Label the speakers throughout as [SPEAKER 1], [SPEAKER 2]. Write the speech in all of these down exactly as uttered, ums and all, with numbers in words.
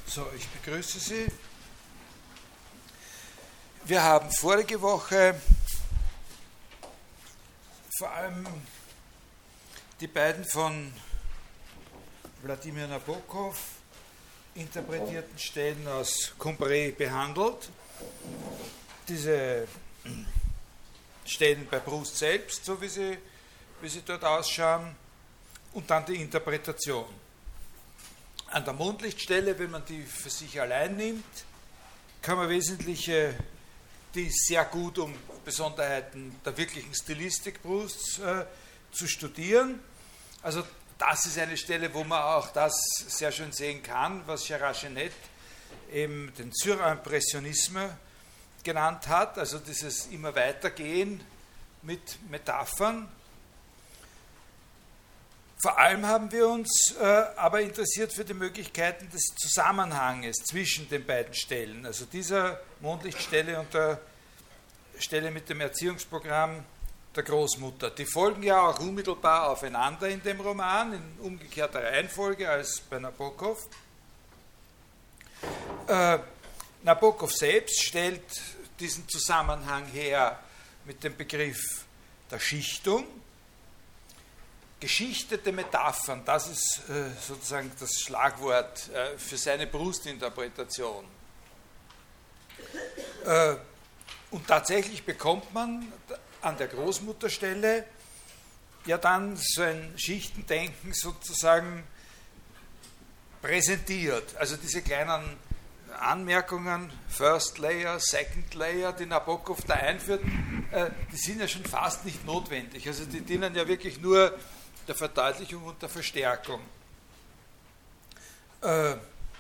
[SPEAKER 1] So, ich begrüße Sie. Wir haben vorige Woche vor allem die beiden von Wladimir Nabokov interpretierten Stellen aus Combray behandelt. Diese Stellen bei Proust selbst, so wie sie, wie sie dort ausschauen, und dann die Interpretation. An der Mondlichtstelle, wenn man die für sich allein nimmt, kann man wesentliche, die sehr gut um Besonderheiten der wirklichen Stilistik Prousts äh, zu studieren. Also das ist eine Stelle, wo man auch das sehr schön sehen kann, was Gerard Genette eben den Surimpressionisme genannt hat, also dieses immer weitergehen mit Metaphern. Vor allem haben wir uns äh, aber interessiert für die Möglichkeiten des Zusammenhanges zwischen den beiden Stellen, also dieser Mondlichtstelle und der Stelle mit dem Erziehungsprogramm der Großmutter. Die folgen ja auch unmittelbar aufeinander in dem Roman, in umgekehrter Reihenfolge als bei Nabokov. Äh, Nabokov selbst stellt diesen Zusammenhang her mit dem Begriff der Schichtung. Geschichtete Metaphern, das ist äh, sozusagen das Schlagwort äh, für seine Proust-Interpretation. Äh, und tatsächlich bekommt man an der Großmutterstelle ja dann so ein Schichtendenken sozusagen präsentiert. Also diese kleinen Anmerkungen, First Layer, Second Layer, die Nabokov da einführt, äh, die sind ja schon fast nicht notwendig. Also die dienen ja wirklich nur der Verdeutlichung und der Verstärkung. Äh,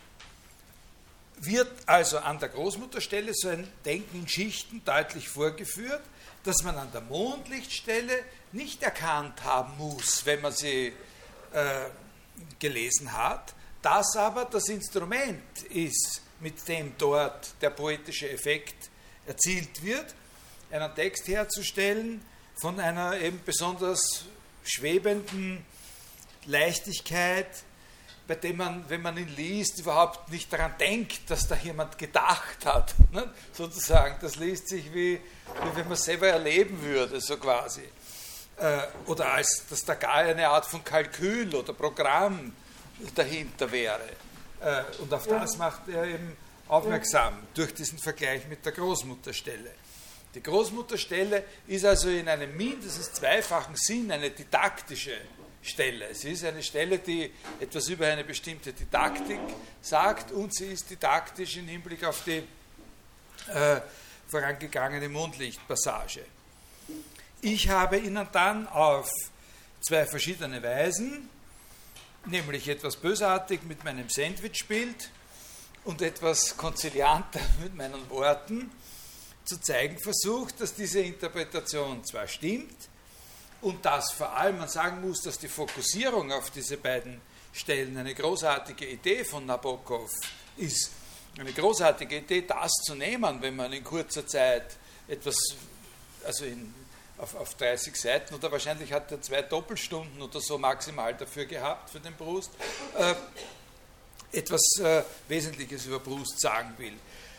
[SPEAKER 1] wird also an der Großmutterstelle so ein Denken in Schichten deutlich vorgeführt, dass man an der Mondlichtstelle nicht erkannt haben muss, wenn man sie äh, gelesen hat, dass aber das Instrument ist, mit dem dort der poetische Effekt erzielt wird, einen Text herzustellen von einer eben besonders schwebenden Leichtigkeit, bei dem man, wenn man ihn liest, überhaupt nicht daran denkt, dass da jemand gedacht hat. Ne? Sozusagen, das liest sich wie, wie wenn man es selber erleben würde, so quasi. Äh, oder als dass da gar eine Art von Kalkül oder Programm dahinter wäre. Äh, und auf das macht er eben aufmerksam durch diesen Vergleich mit der Großmutterstelle. Die Großmutterstelle ist also in einem mindestens zweifachen Sinn eine didaktische Stelle. Sie ist eine Stelle, die etwas über eine bestimmte Didaktik sagt, und sie ist didaktisch im Hinblick auf die äh, vorangegangene Mondlichtpassage. Ich habe Ihnen dann auf zwei verschiedene Weisen, nämlich etwas bösartig mit meinem Sandwichbild und etwas konzilianter mit meinen Worten, zu zeigen versucht, dass diese Interpretation zwar stimmt und dass vor allem man sagen muss, dass die Fokussierung auf diese beiden Stellen eine großartige Idee von Nabokov ist. Eine großartige Idee, das zu nehmen, wenn man in kurzer Zeit etwas, also in, auf, auf dreißig Seiten, oder wahrscheinlich hat er zwei Doppelstunden oder so maximal dafür gehabt, für den Proust, äh, etwas äh, Wesentliches über Proust sagen will.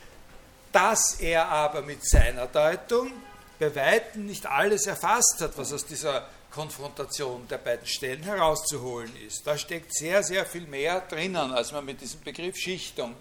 [SPEAKER 1] Dass er aber mit seiner Deutung bei Weitem nicht alles erfasst hat, was aus dieser Konfrontation der beiden Stellen herauszuholen ist. Da steckt sehr, sehr viel mehr drinnen, als man mit diesem Begriff Schichtung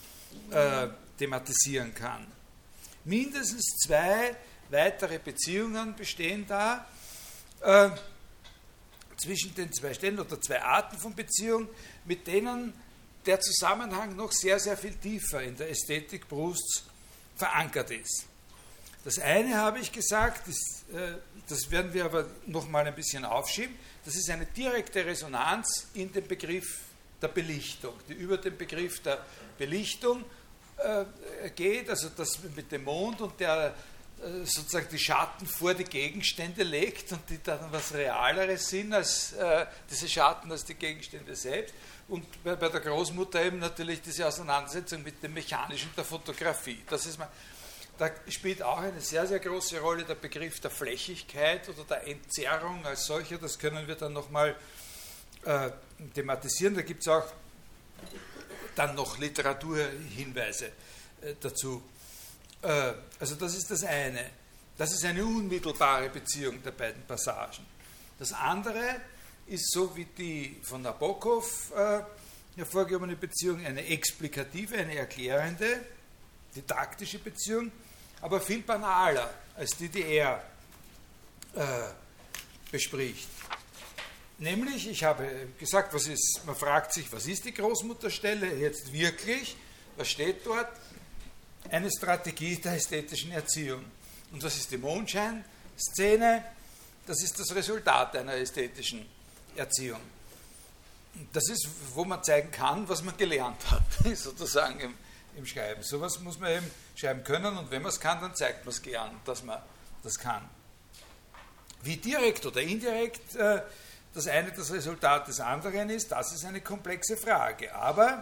[SPEAKER 1] äh, thematisieren kann. Mindestens zwei weitere Beziehungen bestehen da äh, zwischen den zwei Stellen oder zwei Arten von Beziehung, mit denen der Zusammenhang noch sehr, sehr viel tiefer in der Ästhetik Prousts verankert ist. Das eine habe ich gesagt, das, äh, das werden wir aber noch mal ein bisschen aufschieben, das ist eine direkte Resonanz in den Begriff der Belichtung, die über den Begriff der Belichtung äh, geht, also das mit dem Mond und der äh, sozusagen die Schatten vor die Gegenstände legt und die dann was Realeres sind als äh, diese Schatten als die Gegenstände selbst. Und bei, bei der Großmutter eben natürlich diese Auseinandersetzung mit dem Mechanischen der Fotografie. Das ist mal, da spielt auch eine sehr, sehr große Rolle der Begriff der Flächigkeit oder der Entzerrung als solcher. Das können wir dann nochmal äh, thematisieren. Da gibt es auch dann noch Literaturhinweise äh, dazu. Äh, also das ist das eine. Das ist eine unmittelbare Beziehung der beiden Passagen. Das andere ist so wie die von Nabokov äh, hervorgehobene Beziehung eine explikative, eine erklärende, didaktische Beziehung, aber viel banaler als die, die er äh, bespricht. Nämlich, ich habe gesagt, was ist, man fragt sich, was ist die Großmutterstelle jetzt wirklich? Was steht dort? Eine Strategie der ästhetischen Erziehung. Und was ist die Mondscheinszene? Das ist das Resultat einer ästhetischen Erziehung. Das ist, wo man zeigen kann, was man gelernt hat, sozusagen im, im Schreiben. Sowas muss man eben schreiben können und wenn man es kann, dann zeigt man es gern, dass man das kann. Wie direkt oder indirekt äh, das eine das Resultat des anderen ist, das ist eine komplexe Frage. Aber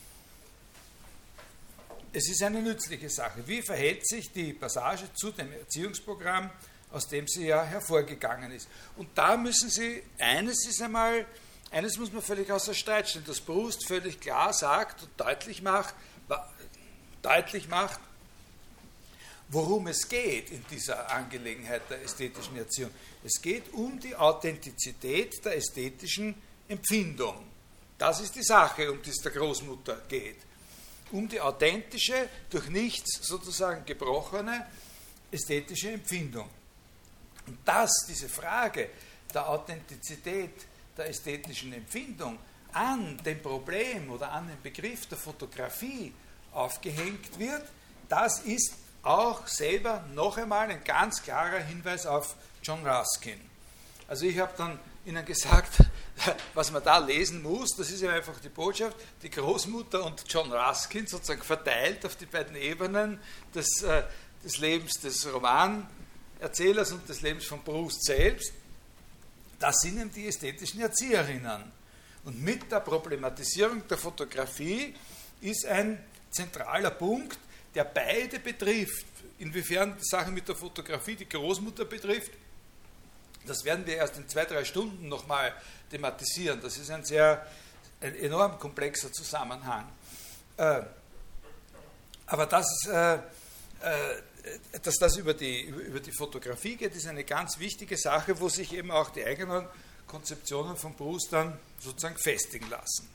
[SPEAKER 1] es ist eine nützliche Sache. Wie verhält sich die Passage zu dem Erziehungsprogramm, aus dem sie ja hervorgegangen ist? Und da müssen Sie, eines ist einmal, eines muss man völlig außer Streit stellen, dass Proust völlig klar sagt und deutlich macht, deutlich macht, worum es geht in dieser Angelegenheit der ästhetischen Erziehung. Es geht um die Authentizität der ästhetischen Empfindung. Das ist die Sache, um die es der Großmutter geht. Um die authentische, durch nichts sozusagen gebrochene ästhetische Empfindung. Und dass diese Frage der Authentizität der ästhetischen Empfindung an dem Problem oder an dem Begriff der Fotografie aufgehängt wird, das ist auch selber noch einmal ein ganz klarer Hinweis auf John Ruskin. Also ich habe dann Ihnen gesagt, was man da lesen muss, das ist ja einfach die Botschaft, die Großmutter und John Ruskin sozusagen verteilt auf die beiden Ebenen des, äh, des Lebens des Romanerzählers und des Lebens von Proust selbst. Das sind eben die ästhetischen Erzieherinnen. Und mit der Problematisierung der Fotografie ist ein zentraler Punkt, der beide betrifft. Inwiefern die Sache mit der Fotografie die Großmutter betrifft, das werden wir erst in zwei, drei Stunden nochmal thematisieren. Das ist ein sehr ein enorm komplexer Zusammenhang. Äh, aber das, äh, äh, dass das über die, über die Fotografie geht, ist eine ganz wichtige Sache, wo sich eben auch die eigenen Konzeptionen von Proust dann sozusagen festigen lassen.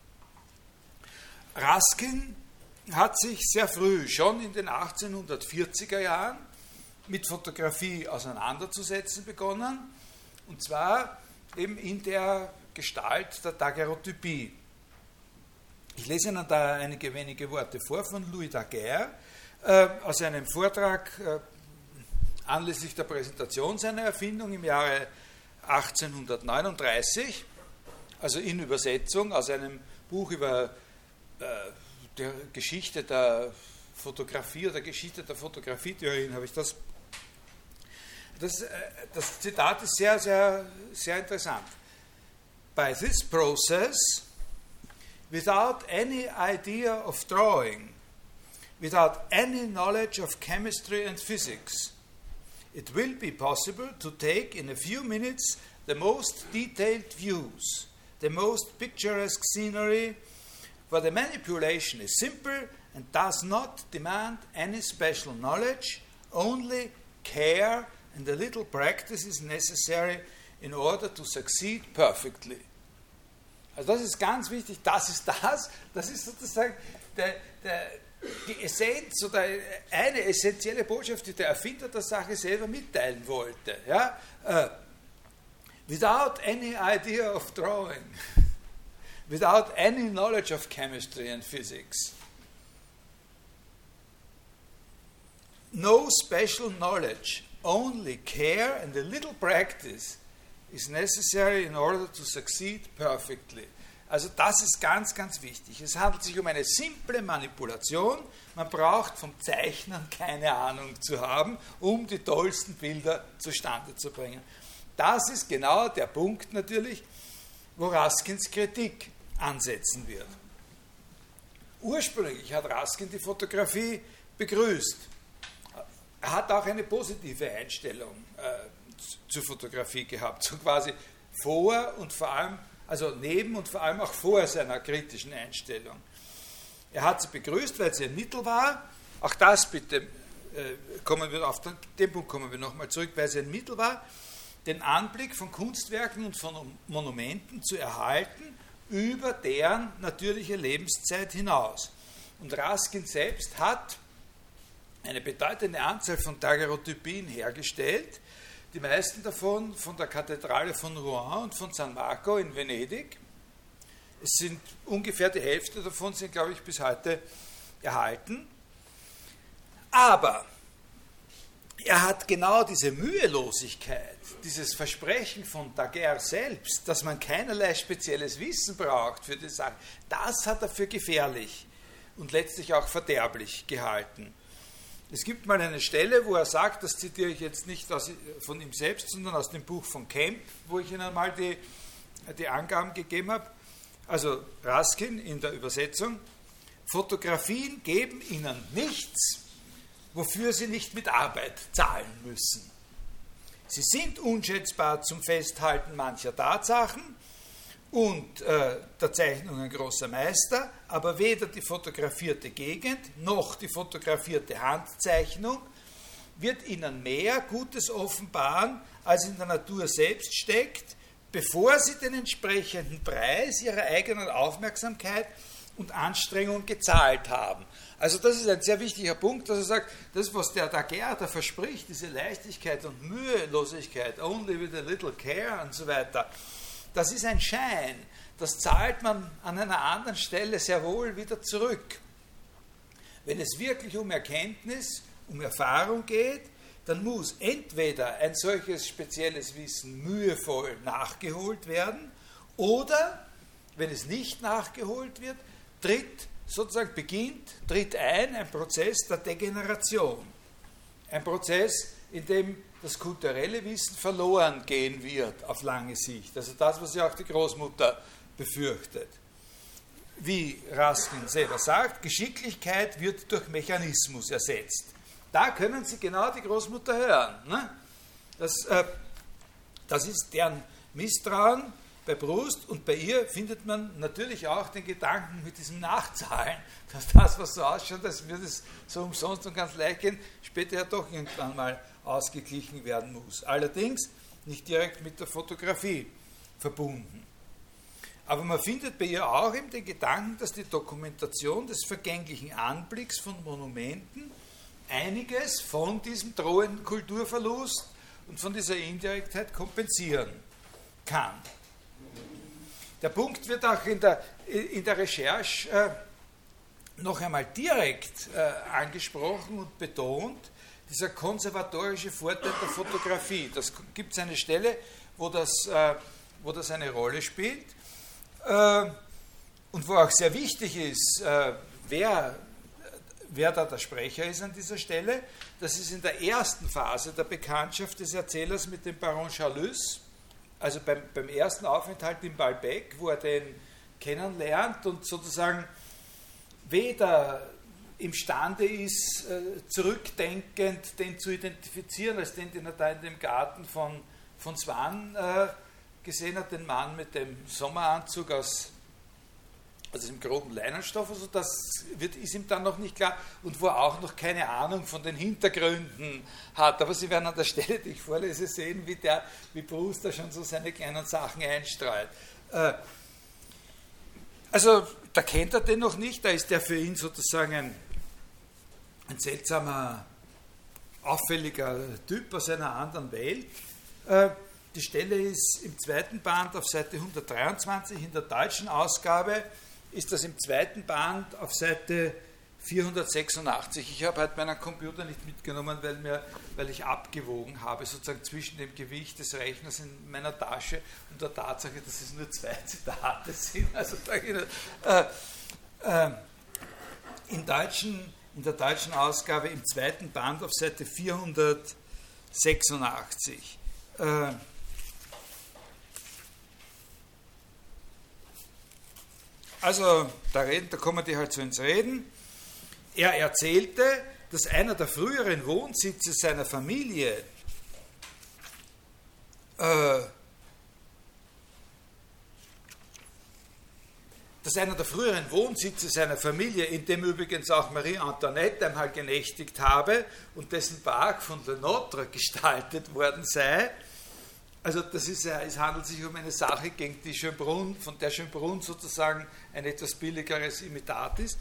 [SPEAKER 1] Ruskin hat sich sehr früh, schon in den achtzehnhundertvierziger Jahren, mit Fotografie auseinanderzusetzen begonnen, und zwar eben in der Gestalt der Daguerreotypie. Ich lese Ihnen da einige wenige Worte vor von Louis Daguerre äh, aus einem Vortrag äh, anlässlich der Präsentation seiner Erfindung im Jahre achtzehnhundertneununddreißig, also in Übersetzung aus einem Buch über äh, der Geschichte der Fotografie oder Geschichte der Fotografietheorien, habe ich das. Das, das Zitat ist sehr, sehr, sehr interessant. By this process, without any idea of drawing, without any knowledge of chemistry and physics, it will be possible to take in a few minutes the most detailed views, the most picturesque scenery, for the manipulation is simple and does not demand any special knowledge, only care and a little practice is necessary in order to succeed perfectly. Also das ist ganz wichtig, das ist das, das ist sozusagen der, der, die Essenz oder eine essentielle Botschaft, die der Erfinder der Sache selber mitteilen wollte. Ja? Uh, without any idea of drawing, without any knowledge of chemistry and physics, no special knowledge, only care and a little practice is necessary in order to succeed perfectly. Also das ist ganz, ganz wichtig. Es handelt sich um eine simple Manipulation. Man braucht vom Zeichnen keine Ahnung zu haben, um die tollsten Bilder zustande zu bringen. Das ist genau der Punkt natürlich, wo Ruskins Kritik ansetzen wird. Ursprünglich hat Ruskin die Fotografie begrüßt. Er hat auch eine positive Einstellung äh, zur Fotografie gehabt, so quasi vor und vor allem, also neben und vor allem auch vor seiner kritischen Einstellung. Er hat sie begrüßt, weil sie ein Mittel war. Auch das bitte, äh, kommen wir auf den, den Punkt kommen wir nochmal zurück, weil sie ein Mittel war, den Anblick von Kunstwerken und von Monumenten zu erhalten über deren natürliche Lebenszeit hinaus. Und Raskin selbst hat eine bedeutende Anzahl von Daguerreotypien hergestellt, die meisten davon von der Kathedrale von Rouen und von San Marco in Venedig. Es sind ungefähr die Hälfte davon, sind, glaube ich, bis heute erhalten. Aber er hat genau diese Mühelosigkeit, dieses Versprechen von Daguerre selbst, dass man keinerlei spezielles Wissen braucht für die Sache, das hat er für gefährlich und letztlich auch verderblich gehalten. Es gibt mal eine Stelle, wo er sagt, das zitiere ich jetzt nicht aus, von ihm selbst, sondern aus dem Buch von Kemp, wo ich Ihnen mal die, die Angaben gegeben habe. Also Raskin in der Übersetzung: Fotografien geben Ihnen nichts, wofür Sie nicht mit Arbeit zahlen müssen. Sie sind unschätzbar zum Festhalten mancher Tatsachen und äh, der Zeichnungen großer Meister, aber weder die fotografierte Gegend noch die fotografierte Handzeichnung wird Ihnen mehr Gutes offenbaren, als in der Natur selbst steckt, bevor Sie den entsprechenden Preis Ihrer eigenen Aufmerksamkeit und Anstrengung gezahlt haben. Also das ist ein sehr wichtiger Punkt, dass er sagt, das, was der Daguerre da verspricht, diese Leichtigkeit und Mühelosigkeit, only with a little care und so weiter, das ist ein Schein. Das zahlt man an einer anderen Stelle sehr wohl wieder zurück. Wenn es wirklich um Erkenntnis, um Erfahrung geht, dann muss entweder ein solches spezielles Wissen mühevoll nachgeholt werden oder, wenn es nicht nachgeholt wird, tritt sozusagen beginnt, tritt ein ein Prozess der Degeneration. Ein Prozess, in dem das kulturelle Wissen verloren gehen wird auf lange Sicht. Also das, was ja auch die Großmutter befürchtet. Wie Raskin selber sagt, Geschicklichkeit wird durch Mechanismus ersetzt. Da können Sie genau die Großmutter hören. Ne? Das, äh, das ist deren Misstrauen bei Proust, und bei ihr findet man natürlich auch den Gedanken mit diesem Nachzahlen, dass das, was so ausschaut, als würde es so umsonst und ganz leicht gehen, später ja doch irgendwann mal ausgeglichen werden muss. Allerdings nicht direkt mit der Fotografie verbunden. Aber man findet bei ihr auch eben den Gedanken, dass die Dokumentation des vergänglichen Anblicks von Monumenten einiges von diesem drohenden Kulturverlust und von dieser Indirektheit kompensieren kann. Der Punkt wird auch in der, in der Recherche äh, noch einmal direkt äh, angesprochen und betont, dieser konservatorische Vorteil der Fotografie. Das gibt es eine Stelle, wo das, äh, wo das eine Rolle spielt äh, und wo auch sehr wichtig ist, äh, wer, wer da der Sprecher ist an dieser Stelle. Das ist in der ersten Phase der Bekanntschaft des Erzählers mit dem Baron Charlus, also beim, beim ersten Aufenthalt in Balbec, wo er den kennenlernt und sozusagen weder imstande ist, zurückdenkend den zu identifizieren, als den, den er da in dem Garten von, von Swann äh, gesehen hat, den Mann mit dem Sommeranzug aus, aus diesem groben Leinenstoff, also das wird, ist ihm dann noch nicht klar, und wo er auch noch keine Ahnung von den Hintergründen hat. Aber Sie werden an der Stelle, die ich vorlese, sehen, wie, der, wie Proust da schon so seine kleinen Sachen einstreut. Äh, also da kennt er den noch nicht, da ist der für ihn sozusagen ein, ein seltsamer, auffälliger Typ aus einer anderen Welt. Äh, die Stelle ist im zweiten Band auf Seite hundertdreiundzwanzig, in der deutschen Ausgabe ist das im zweiten Band auf Seite vierhundertsechsundachtzig. Ich habe heute meinen Computer nicht mitgenommen, weil, mir, weil ich abgewogen habe, sozusagen zwischen dem Gewicht des Rechners in meiner Tasche und der Tatsache, dass es nur zwei Zitate sind. Also äh, äh, in, deutschen, in der deutschen Ausgabe im zweiten Band auf Seite vierhundertsechsundachtzig. Äh, Also, da, reden, da kommen die halt so ins Reden. Er erzählte, dass einer der früheren Wohnsitze seiner Familie äh, dass einer der früheren Wohnsitze seiner Familie, in dem übrigens auch Marie Antoinette einmal genächtigt habe und dessen Park von Le Notre gestaltet worden sei. Also das ist, es handelt sich um eine Sache, gegen die Schönbrunn, von der Schönbrunn sozusagen ein etwas billigeres Imitat ist.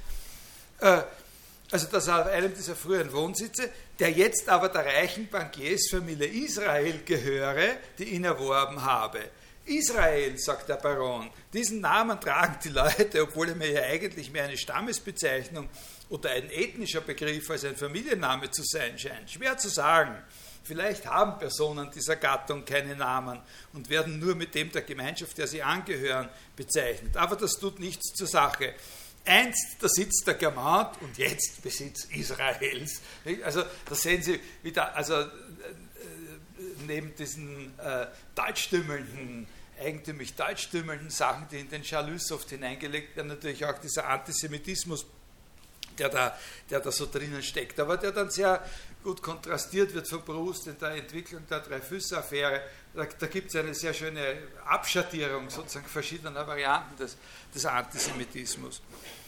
[SPEAKER 1] Also das auf einem dieser früheren Wohnsitze, der jetzt aber der reichen Bankiersfamilie Israel gehöre, die ihn erworben habe. Israel, sagt der Baron, diesen Namen tragen die Leute, obwohl er mir ja eigentlich mehr eine Stammesbezeichnung oder ein ethnischer Begriff als ein Familienname zu sein scheint. Schwer zu sagen. Vielleicht haben Personen dieser Gattung keine Namen und werden nur mit dem der Gemeinschaft, der sie angehören, bezeichnet. Aber das tut nichts zur Sache. Einst der Sitz der Germant und jetzt Besitz Israels. Also da sehen Sie wieder, also neben diesen äh, deutschstümmelnden, eigentümlich deutschstümmelnden Sachen, die in den Chalus oft hineingelegt werden, natürlich auch dieser Antisemitismus, der da, der da so drinnen steckt, aber der dann sehr gut kontrastiert wird von Proust in der Entwicklung der Dreyfus-Affäre. Da, da gibt es eine sehr schöne Abschattierung sozusagen verschiedener Varianten des, des Antisemitismus.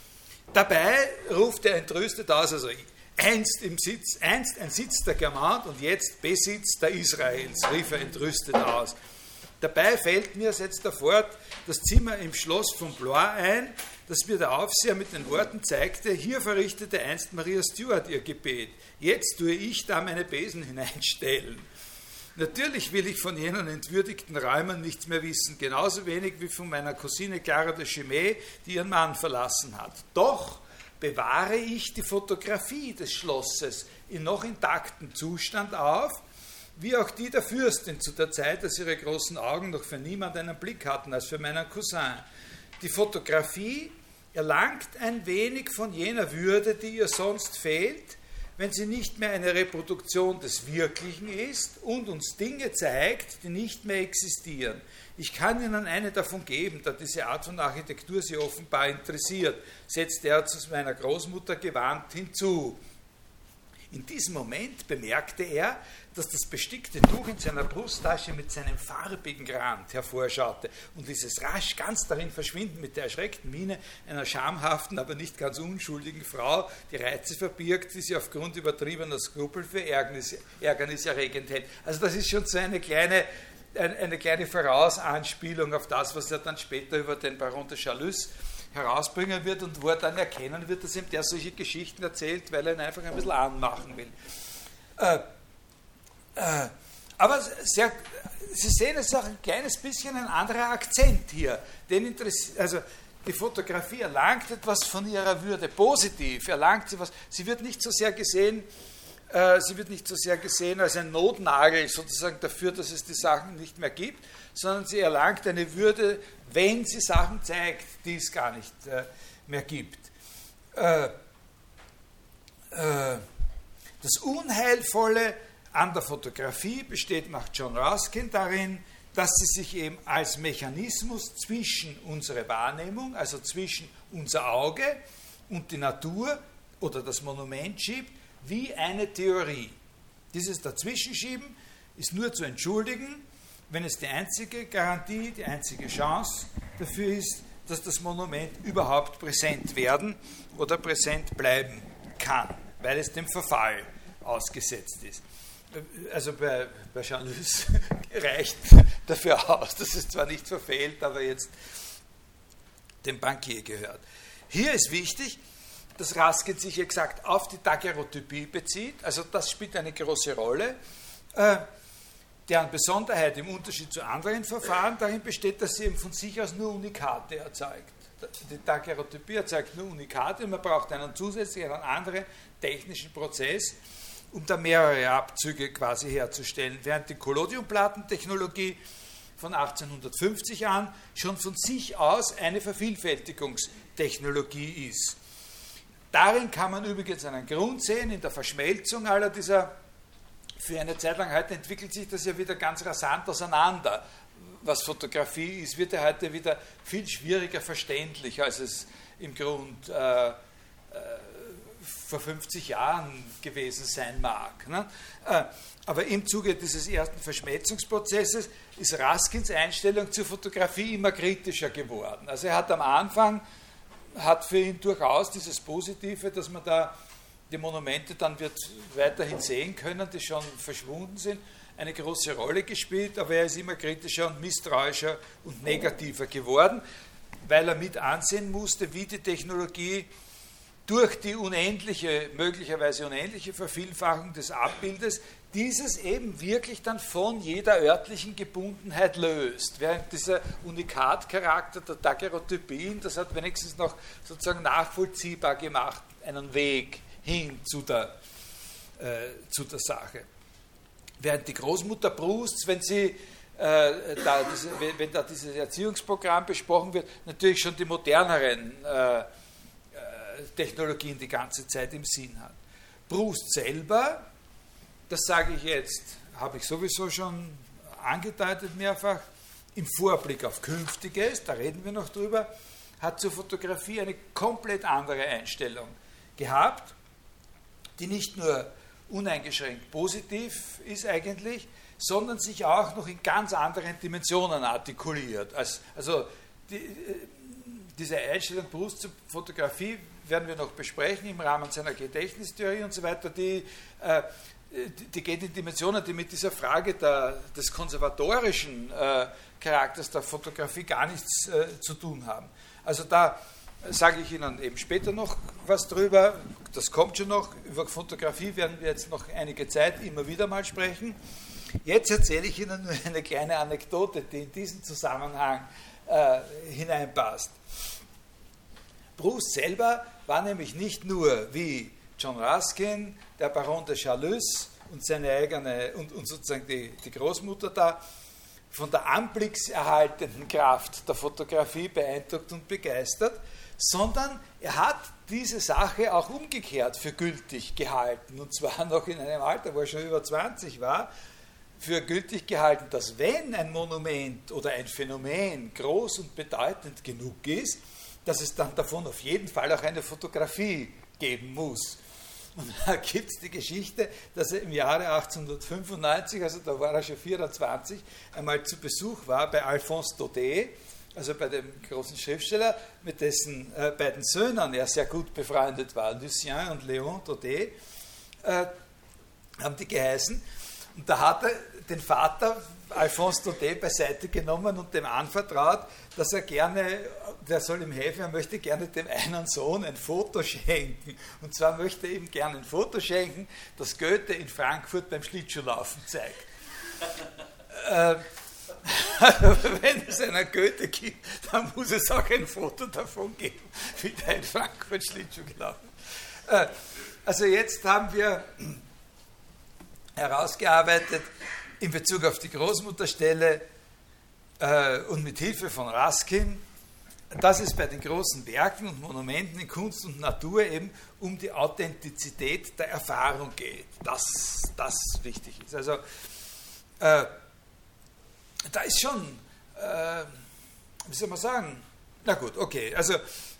[SPEAKER 1] Dabei ruft er entrüstet aus, also einst, im Sitz, einst ein Sitz der Germant und jetzt Besitz der Israels, rief er entrüstet aus. Dabei fällt mir, setzt er fort, das Zimmer im Schloss von Blois ein, das mir der Aufseher mit den Worten zeigte, hier verrichtete einst Maria Stuart ihr Gebet, jetzt tue ich da meine Besen hineinstellen. Natürlich will ich von jenen entwürdigten Räumern nichts mehr wissen, genauso wenig wie von meiner Cousine Clara de Chimay, die ihren Mann verlassen hat. Doch bewahre ich die Fotografie des Schlosses in noch intaktem Zustand auf, wie auch die der Fürstin zu der Zeit, dass ihre großen Augen noch für niemand einen Blick hatten als für meinen Cousin. Die Fotografie erlangt ein wenig von jener Würde, die ihr sonst fehlt, wenn sie nicht mehr eine Reproduktion des Wirklichen ist und uns Dinge zeigt, die nicht mehr existieren. Ich kann Ihnen eine davon geben, da diese Art von Architektur Sie offenbar interessiert, setzte er zu meiner Großmutter gewandt hinzu. In diesem Moment bemerkte er, dass das bestickte Tuch in seiner Brusttasche mit seinem farbigen Rand hervorschaute und ließ es rasch ganz darin verschwinden mit der erschreckten Miene einer schamhaften, aber nicht ganz unschuldigen Frau, die Reize verbirgt, die sie aufgrund übertriebener Skrupel für Ärgernis, ärgerniserregend hält. Also das ist schon so eine kleine, eine kleine Vorausanspielung auf das, was er dann später über den Baron de Chalus herausbringen wird und wo er dann erkennen wird, dass ihm der solche Geschichten erzählt, weil er ihn einfach ein bisschen anmachen will. Äh, äh, aber sehr, Sie sehen, es ist auch ein kleines bisschen ein anderer Akzent hier. Den also die Fotografie erlangt etwas von ihrer Würde positiv, erlangt sie was. Sie wird nicht so sehr gesehen, äh, sie wird nicht so sehr gesehen als ein Notnagel sozusagen dafür, dass es die Sachen nicht mehr gibt, sondern sie erlangt eine Würde, wenn sie Sachen zeigt, die es gar nicht äh, mehr gibt. Äh, äh, das Unheilvolle an der Fotografie besteht nach John Ruskin darin, dass sie sich eben als Mechanismus zwischen unsere Wahrnehmung, also zwischen unser Auge und die Natur oder das Monument schiebt, wie eine Theorie. Dieses Dazwischenschieben ist nur zu entschuldigen, wenn es die einzige Garantie, die einzige Chance dafür ist, dass das Monument überhaupt präsent werden oder präsent bleiben kann, weil es dem Verfall ausgesetzt ist. Also bei, bei Chalus reicht dafür aus, dass es zwar nicht verfehlt, aber jetzt dem Bankier gehört. Hier ist wichtig, dass Ruskin sich exakt auf die Daguerreotypie bezieht, also das spielt eine große Rolle. Äh, deren Besonderheit im Unterschied zu anderen Verfahren darin besteht, dass sie eben von sich aus nur Unikate erzeugt. Die Daguerreotypie erzeugt nur Unikate, man braucht einen zusätzlichen, einen anderen technischen Prozess, um da mehrere Abzüge quasi herzustellen, während die Collodiumplattentechnologie von achtzehnhundertfünfzig an schon von sich aus eine Vervielfältigungstechnologie ist. Darin kann man übrigens einen Grund sehen, in der Verschmelzung aller dieser. Für eine Zeit lang heute entwickelt sich das ja wieder ganz rasant auseinander. Was Fotografie ist, wird ja heute wieder viel schwieriger verständlich, als es im Grund äh, äh, vor fünfzig Jahren gewesen sein mag. Ne? Äh, aber im Zuge dieses ersten Verschmelzungsprozesses ist Ruskins Einstellung zur Fotografie immer kritischer geworden. Also er hat am Anfang hat für ihn durchaus dieses Positive, dass man da die Monumente dann wird weiterhin sehen können, die schon verschwunden sind, eine große Rolle gespielt, aber er ist immer kritischer und misstrauischer und negativer geworden, weil er mit ansehen musste, wie die Technologie durch die unendliche, möglicherweise unendliche Vervielfachung des Abbildes dieses eben wirklich dann von jeder örtlichen Gebundenheit löst. Während dieser Unikatcharakter der Daguerreotypien, das hat wenigstens noch sozusagen nachvollziehbar gemacht, einen Weg hin zu der, äh, zu der Sache. Während die Großmutter Prousts, wenn sie äh, da diese, wenn da dieses Erziehungsprogramm besprochen wird, natürlich schon die moderneren äh, Technologien die ganze Zeit im Sinn hat. Proust selber, das sage ich jetzt, habe ich sowieso schon angedeutet mehrfach, im Vorblick auf Künftiges, da reden wir noch drüber, hat zur Fotografie eine komplett andere Einstellung gehabt, die nicht nur uneingeschränkt positiv ist eigentlich, sondern sich auch noch in ganz anderen Dimensionen artikuliert. Als, also die, diese Einstellung Proust zur Fotografie werden wir noch besprechen im Rahmen seiner Gedächtnistheorie und so weiter, die, äh, die, die geht in Dimensionen, die mit dieser Frage der, des konservatorischen äh, Charakters der Fotografie gar nichts äh, zu tun haben. Also da sage ich Ihnen eben später noch was drüber, das kommt schon noch, über Fotografie werden wir jetzt noch einige Zeit immer wieder mal sprechen. Jetzt erzähle ich Ihnen nur eine kleine Anekdote, die in diesen Zusammenhang äh, hineinpasst. Proust selber war nämlich nicht nur wie John Ruskin, der Baron de Charlus und seine eigene und, und sozusagen die, die Großmutter da von der anblickserhaltenden Kraft der Fotografie beeindruckt und begeistert, sondern er hat diese Sache auch umgekehrt für gültig gehalten, und zwar noch in einem Alter, wo er schon über zwanzig war, für gültig gehalten, dass wenn ein Monument oder ein Phänomen groß und bedeutend genug ist, dass es dann davon auf jeden Fall auch eine Fotografie geben muss. Und da gibt es die Geschichte, dass er im Jahre achtzehnhundertfünfundneunzig, also da war er schon vierundzwanzig, einmal zu Besuch war bei Alphonse Daudet, also bei dem großen Schriftsteller, mit dessen äh, beiden Söhnen er sehr gut befreundet war, Lucien und Léon Daudet, äh, haben die geheißen. Und da hat er den Vater Alphonse Daudet beiseite genommen und dem anvertraut, dass er gerne, der soll ihm helfen, er möchte gerne dem einen Sohn ein Foto schenken. Und zwar möchte er ihm gerne ein Foto schenken, das Goethe in Frankfurt beim Schlittschuhlaufen zeigt. äh, wenn es einen Goethe gibt, dann muss es auch ein Foto davon geben, wie der in Frankfurt Schlittschuh gelaufen ist. Äh, also jetzt haben wir herausgearbeitet, in Bezug auf die Großmutterstelle äh, und mit Hilfe von Ruskin, dass es bei den großen Werken und Monumenten in Kunst und Natur eben um die Authentizität der Erfahrung geht. Dass das wichtig ist. Also äh, da ist schon, äh, wie soll man sagen, na gut, okay, also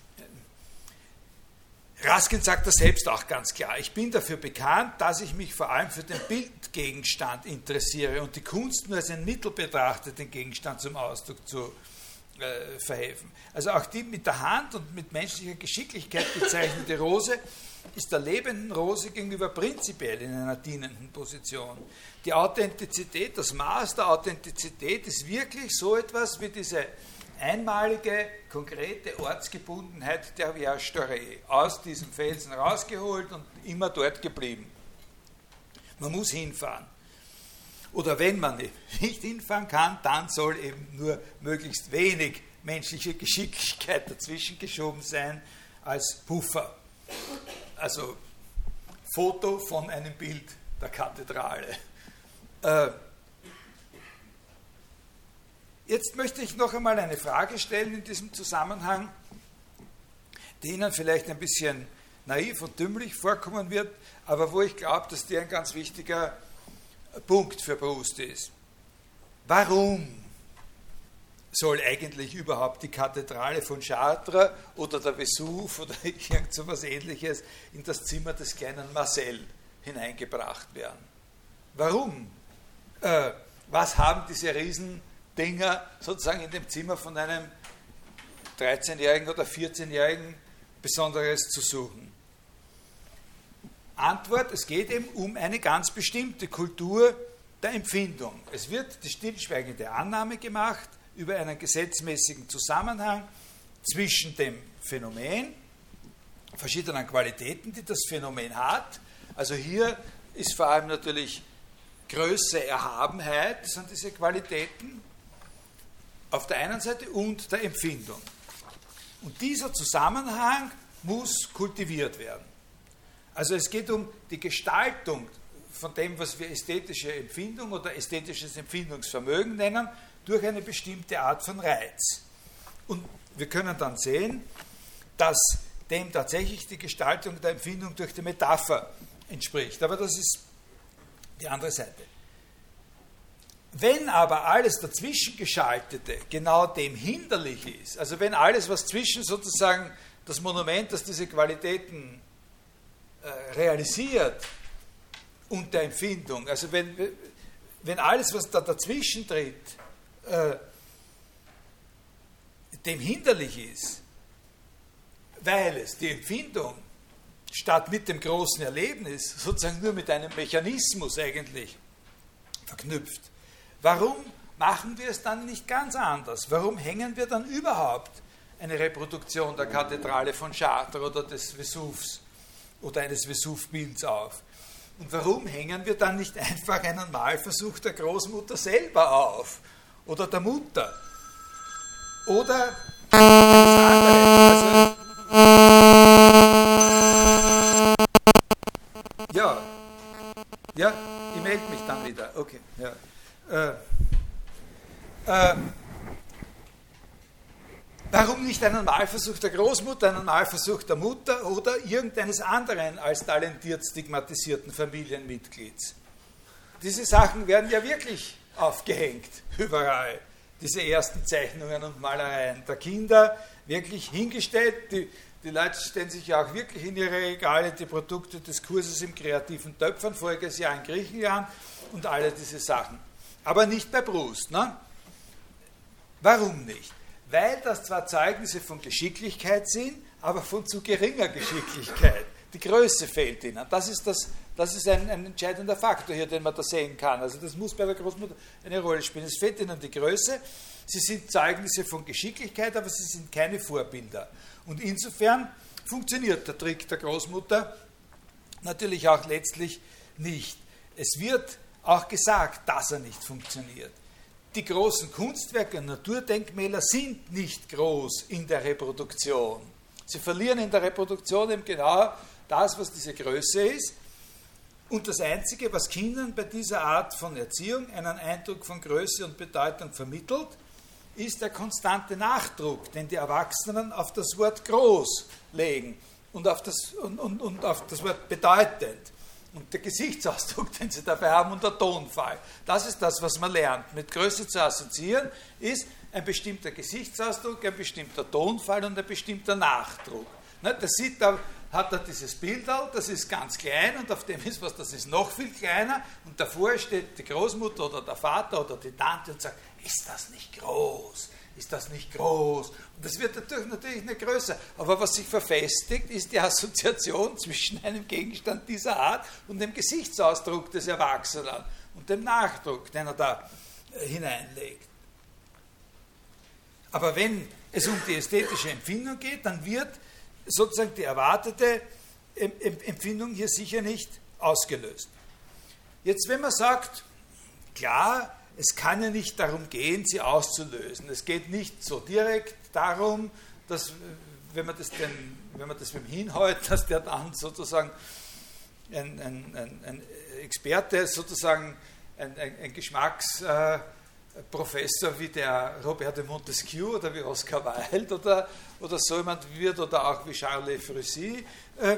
[SPEAKER 1] Ruskin sagt das selbst auch ganz klar. Ich bin dafür bekannt, dass ich mich vor allem für den Bildgegenstand interessiere und die Kunst nur als ein Mittel betrachte, den Gegenstand zum Ausdruck zu äh, verhelfen. Also auch die mit der Hand und mit menschlicher Geschicklichkeit bezeichnete Rose ist der lebenden Rose gegenüber prinzipiell in einer dienenden Position. Die Authentizität, das Maß der Authentizität ist wirklich so etwas wie diese einmalige, konkrete Ortsgebundenheit der Vierge Dorée, aus diesem Felsen rausgeholt und immer dort geblieben. Man muss hinfahren. Oder wenn man nicht hinfahren kann, dann soll eben nur möglichst wenig menschliche Geschicklichkeit dazwischen geschoben sein als Puffer. Also Foto von einem Bild der Kathedrale. Äh, Jetzt möchte ich noch einmal eine Frage stellen in diesem Zusammenhang, die Ihnen vielleicht ein bisschen naiv und dümmlich vorkommen wird, aber wo ich glaube, dass die ein ganz wichtiger Punkt für Proust ist. Warum soll eigentlich überhaupt die Kathedrale von Chartres oder der Vesuv oder irgend so etwas Ähnliches in das Zimmer des kleinen Marcel hineingebracht werden? Warum? Äh, was haben diese Riesendinger sozusagen in dem Zimmer von einem dreizehnjährigen oder vierzehnjährigen Besonderes zu suchen? Antwort, es geht eben um eine ganz bestimmte Kultur der Empfindung. Es wird die stillschweigende Annahme gemacht über einen gesetzmäßigen Zusammenhang zwischen dem Phänomen, verschiedenen Qualitäten, die das Phänomen hat. Also hier ist vor allem natürlich Größe, Erhabenheit, das sind diese Qualitäten auf der einen Seite und der Empfindung. Und dieser Zusammenhang muss kultiviert werden. Also es geht um die Gestaltung von dem, was wir ästhetische Empfindung oder ästhetisches Empfindungsvermögen nennen, durch eine bestimmte Art von Reiz. Und wir können dann sehen, dass dem tatsächlich die Gestaltung der Empfindung durch die Metapher entspricht. Aber das ist die andere Seite. Wenn aber alles Dazwischengeschaltete genau dem hinderlich ist, also wenn alles, was zwischen sozusagen das Monument, das diese Qualitäten äh, realisiert, und der Empfindung, also wenn, wenn alles, was da dazwischen tritt, äh, dem hinderlich ist, weil es die Empfindung statt mit dem großen Erlebnis sozusagen nur mit einem Mechanismus eigentlich verknüpft. Warum machen wir es dann nicht ganz anders? Warum hängen wir dann überhaupt eine Reproduktion der Kathedrale von Chartres oder des Vesuvs oder eines Vesuvbilds auf? Und warum hängen wir dann nicht einfach einen Malversuch der Großmutter selber auf? Oder der Mutter? Oder eines anderen? Also, ja, ja, ich melde mich dann wieder. Okay, ja. Äh, äh, warum nicht einen Malversuch der Großmutter, einen Malversuch der Mutter oder irgendeines anderen als talentiert stigmatisierten Familienmitglieds? Diese Sachen werden ja wirklich aufgehängt, überall. Diese ersten Zeichnungen und Malereien der Kinder wirklich hingestellt. Die, die Leute stellen sich ja auch wirklich in ihre Regale die Produkte des Kurses im kreativen Töpfern, voriges Jahr in Griechenland und alle diese Sachen. Aber nicht bei Proust. Ne? Warum nicht? Weil das zwar Zeugnisse von Geschicklichkeit sind, aber von zu geringer Geschicklichkeit. Die Größe fehlt ihnen. Das ist, das, das ist ein, ein entscheidender Faktor hier, den man da sehen kann. Also das muss bei der Großmutter eine Rolle spielen. Es fehlt ihnen die Größe. Sie sind Zeugnisse von Geschicklichkeit, aber sie sind keine Vorbilder. Und insofern funktioniert der Trick der Großmutter natürlich auch letztlich nicht. Es wird auch gesagt, dass er nicht funktioniert. Die großen Kunstwerke und Naturdenkmäler sind nicht groß in der Reproduktion. Sie verlieren in der Reproduktion eben genau das, was diese Größe ist. Und das Einzige, was Kindern bei dieser Art von Erziehung einen Eindruck von Größe und Bedeutung vermittelt, ist der konstante Nachdruck, den die Erwachsenen auf das Wort groß legen und auf das, und, und, und auf das Wort bedeutend. Und der Gesichtsausdruck, den sie dabei haben, und der Tonfall. Das ist das, was man lernt. Mit Größe zu assoziieren ist ein bestimmter Gesichtsausdruck, ein bestimmter Tonfall und ein bestimmter Nachdruck. Da sieht er, hat er dieses Bild, das ist ganz klein und auf dem ist was, das ist noch viel kleiner und davor steht die Großmutter oder der Vater oder die Tante und sagt, ist das nicht groß? Ist das nicht groß? Und das wird natürlich, natürlich nicht größer. Aber was sich verfestigt, ist die Assoziation zwischen einem Gegenstand dieser Art und dem Gesichtsausdruck des Erwachsenen und dem Nachdruck, den er da hineinlegt. Aber wenn es um die ästhetische Empfindung geht, dann wird sozusagen die erwartete Empfindung hier sicher nicht ausgelöst. Jetzt, wenn man sagt, klar, es kann ja nicht darum gehen, sie auszulösen. Es geht nicht so direkt darum, dass, wenn man das, den, wenn man das wem hinhält, dass der dann sozusagen ein, ein, ein, ein Experte, sozusagen ein, ein, ein Geschmacksprofessor wie der Robert de Montesquieu oder wie Oscar Wilde oder, oder so jemand wird oder auch wie Charles Le Frécy, äh,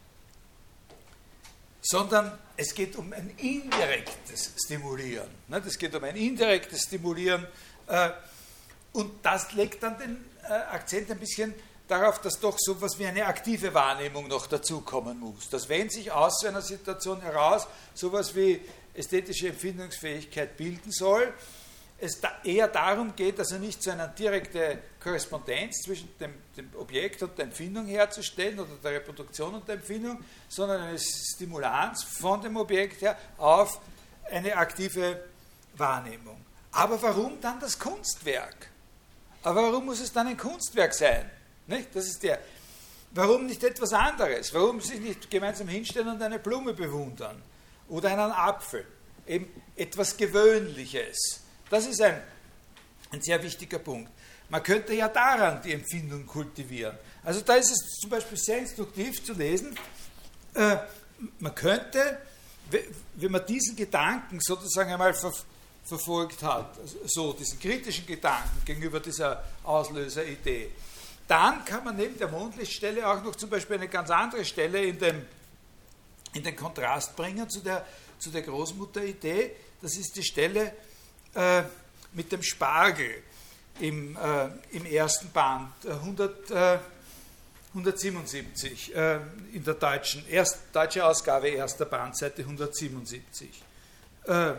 [SPEAKER 1] sondern es geht um ein indirektes Stimulieren. Es geht um ein indirektes Stimulieren und das legt dann den Akzent ein bisschen darauf, dass doch so etwas wie eine aktive Wahrnehmung noch dazukommen muss. Dass wenn sich aus so einer Situation heraus so etwas wie ästhetische Empfindungsfähigkeit bilden soll, es da eher darum geht, also nicht so eine direkte Korrespondenz zwischen dem, dem Objekt und der Empfindung herzustellen oder der Reproduktion und der Empfindung, sondern eine Stimulanz von dem Objekt her auf eine aktive Wahrnehmung. Aber warum dann das Kunstwerk? Aber warum muss es dann ein Kunstwerk sein? Nicht? Das ist der. Warum nicht etwas anderes? Warum sich nicht gemeinsam hinstellen und eine Blume bewundern? Oder einen Apfel? Eben etwas Gewöhnliches. Das ist ein, ein sehr wichtiger Punkt. Man könnte ja daran die Empfindung kultivieren. Also da ist es zum Beispiel sehr instruktiv zu lesen. Äh, man könnte, wenn man diesen Gedanken sozusagen einmal ver, verfolgt hat, so diesen kritischen Gedanken gegenüber dieser Auslöseridee, dann kann man neben der Mondlichtstelle auch noch zum Beispiel eine ganz andere Stelle in, dem, in den Kontrast bringen zu der, zu der Großmutteridee. Das ist die Stelle äh, mit dem Spargel im, äh, im ersten Band, äh, hundert, äh, hundertsiebenundsiebzig, äh, in der deutschen, erst, deutsche Ausgabe, erster Band, Seite hundertsiebenundsiebzig. Äh,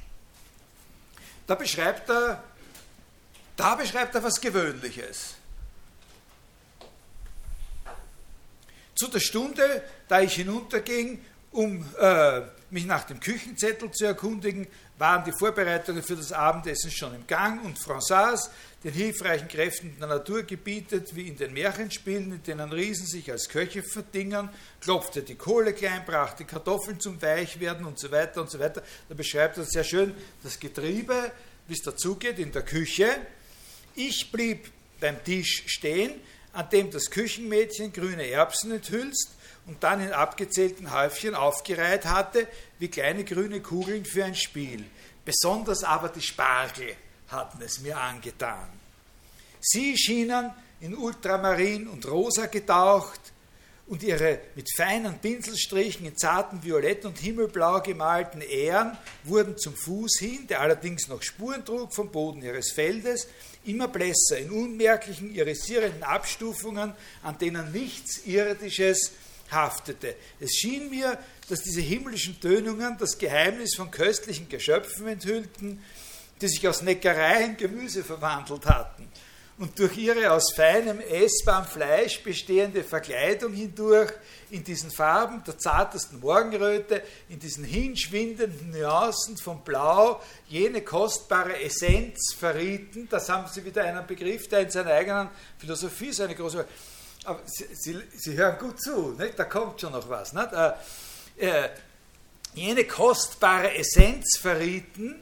[SPEAKER 1] da beschreibt er, da beschreibt er was Gewöhnliches. Zu der Stunde, da ich hinunterging, um äh, mich nach dem Küchenzettel zu erkundigen, waren die Vorbereitungen für das Abendessen schon im Gang und Françoise, den hilfreichen Kräften der Natur gebietet, wie in den Märchenspielen, in denen Riesen sich als Köche verdingern, klopfte die Kohle klein, brachte Kartoffeln zum Weichwerden und so weiter und so weiter. Da beschreibt er sehr schön das Getriebe, wie es dazugeht in der Küche. Ich blieb beim Tisch stehen, an dem das Küchenmädchen grüne Erbsen enthülst und dann in abgezählten Häufchen aufgereiht hatte, wie kleine grüne Kugeln für ein Spiel. Besonders aber die Spargel hatten es mir angetan. Sie schienen in Ultramarin und Rosa getaucht und ihre mit feinen Pinselstrichen in zarten Violett und Himmelblau gemalten Ähren wurden zum Fuß hin, der allerdings noch Spuren trug vom Boden ihres Feldes, immer blässer in unmerklichen, irisierenden Abstufungen, an denen nichts Irdisches haftete. Es schien mir, dass diese himmlischen Tönungen das Geheimnis von köstlichen Geschöpfen enthüllten, die sich aus Neckerei in Gemüse verwandelt hatten und durch ihre aus feinem, essbarem Fleisch bestehende Verkleidung hindurch in diesen Farben der zartesten Morgenröte, in diesen hinschwindenden Nuancen von Blau, jene kostbare Essenz verrieten. Das haben Sie wieder einen Begriff, der in seiner eigenen Philosophie so eine große... Aber Sie, Sie, Sie hören gut zu, nicht? Da kommt schon noch was. Nicht? Äh, äh, jene kostbare Essenz verrieten,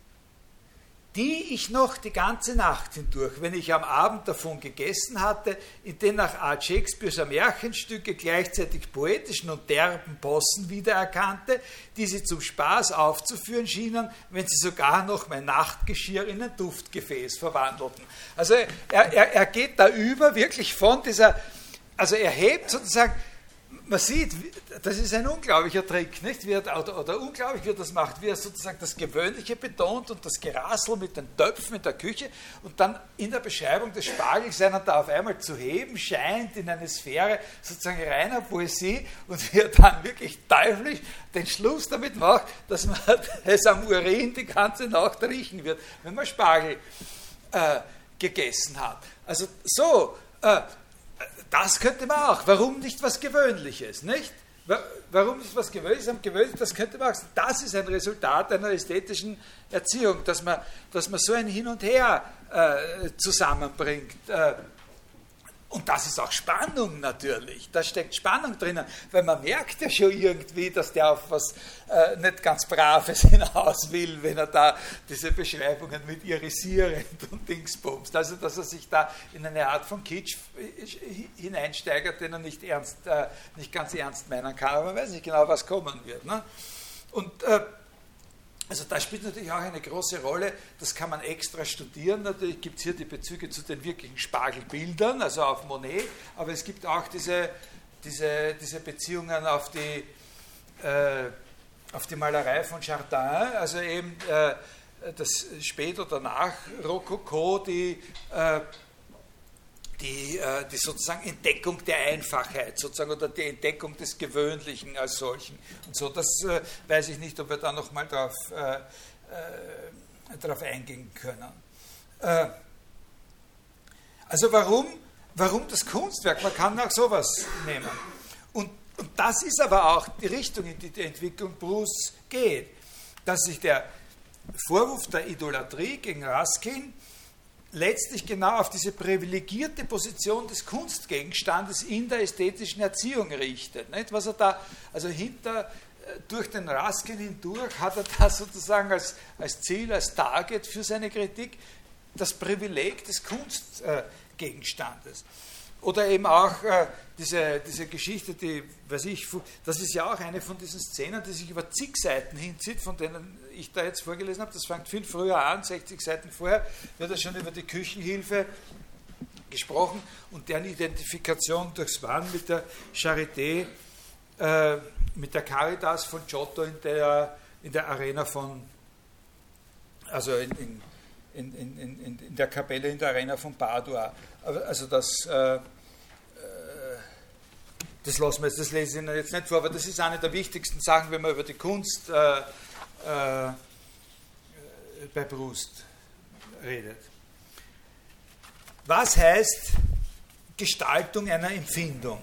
[SPEAKER 1] die ich noch die ganze Nacht hindurch, wenn ich am Abend davon gegessen hatte, in den nach Art Shakespeares Märchenstücke gleichzeitig poetischen und derben Possen wiedererkannte, die sie zum Spaß aufzuführen schienen, wenn sie sogar noch mein Nachtgeschirr in ein Duftgefäß verwandelten. Also er, er, er geht da über wirklich von dieser, also er hebt sozusagen, man sieht, das ist ein unglaublicher Trick, nicht? Wie er, oder, oder unglaublich, wie er das macht, wie er sozusagen das Gewöhnliche betont und das Gerassel mit den Töpfen in der Küche und dann in der Beschreibung des Spargels einen da auf einmal zu heben scheint in eine Sphäre sozusagen reiner Poesie und wie er dann wirklich teuflisch den Schluss damit macht, dass man es am Urin die ganze Nacht riechen wird, wenn man Spargel äh, gegessen hat. Also so... Äh, Das könnte man auch. Warum nicht was Gewöhnliches, nicht? Warum nicht was Gewöhnliches? Gewöhnlich, das könnte man auch. Das ist ein Resultat einer ästhetischen Erziehung, dass man, dass man so ein Hin und Her äh, zusammenbringt. Äh, und das ist auch Spannung natürlich. Da steckt Spannung drinnen, weil man merkt ja schon irgendwie, dass der auf was äh, nicht ganz Braves hinaus will, wenn er da diese Beschreibungen mit irisierend und Dingsbums, also dass er sich da in eine Art von Kitsch hineinsteigert, den er nicht, ernst, äh, nicht ganz ernst meinen kann, aber man weiß nicht genau, was kommen wird. Ne? Und äh, also da spielt natürlich auch eine große Rolle, das kann man extra studieren, natürlich gibt es hier die Bezüge zu den wirklichen Spargelbildern, also auf Monet, aber es gibt auch diese, diese, diese Beziehungen auf die, äh, auf die Malerei von Chardin, also eben äh, das Spät- oder Nach-Rokoko, die, äh, die, äh, die sozusagen Entdeckung der Einfachheit sozusagen oder die Entdeckung des Gewöhnlichen als solchen. Und so, das äh, weiß ich nicht, ob wir da nochmal drauf äh, äh, darauf eingehen können. Äh, also warum, warum das Kunstwerk? Man kann auch sowas nehmen. Und, und das ist aber auch die Richtung, in die die Entwicklung Proust geht, dass sich der Vorwurf der Idolatrie gegen Ruskin letztlich genau auf diese privilegierte Position des Kunstgegenstandes in der ästhetischen Erziehung richtet. Nicht? Was er da, also hinter, durch den Ruskin hindurch hat er da sozusagen als, als Ziel, als Target für seine Kritik das Privileg des Kunstgegenstandes. Oder eben auch äh, diese, diese Geschichte, die, weiß ich, das ist ja auch eine von diesen Szenen, die sich über zig Seiten hinzieht, von denen ich da jetzt vorgelesen habe. Das fängt viel früher an, sechzig Seiten vorher, wird er schon über die Küchenhilfe gesprochen und deren Identifikation durch Swann mit der Charité, äh, mit der Caritas von Giotto in der, in der Arena von, also in, in In, in, in, in der Kapelle in der Arena von Padua. Also das, äh, das lassen wir jetzt, das lese ich Ihnen jetzt nicht vor, aber das ist eine der wichtigsten Sachen, wenn man über die Kunst äh, äh, bei Proust redet. Was heißt Gestaltung einer Empfindung?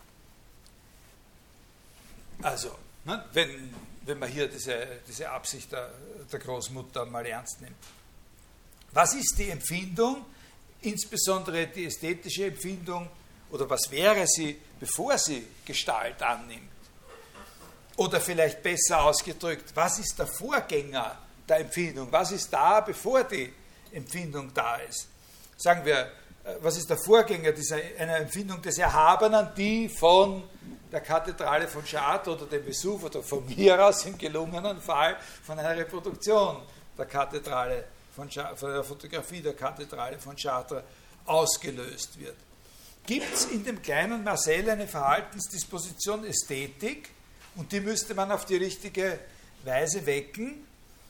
[SPEAKER 1] Also, ne, wenn, wenn man hier diese, diese Absicht der, der Großmutter mal ernst nimmt. Was ist die Empfindung, insbesondere die ästhetische Empfindung, oder was wäre sie, bevor sie Gestalt annimmt? Oder vielleicht besser ausgedrückt, was ist der Vorgänger der Empfindung? Was ist da, bevor die Empfindung da ist? Sagen wir, was ist der Vorgänger dieser, einer Empfindung des Erhabenen, die von der Kathedrale von Chartres oder dem Vesuv oder von mir aus im gelungenen Fall von einer Reproduktion der Kathedrale Von, von der Fotografie der Kathedrale von Chartres ausgelöst wird. Gibt es in dem kleinen Marcel eine Verhaltensdisposition Ästhetik und die müsste man auf die richtige Weise wecken?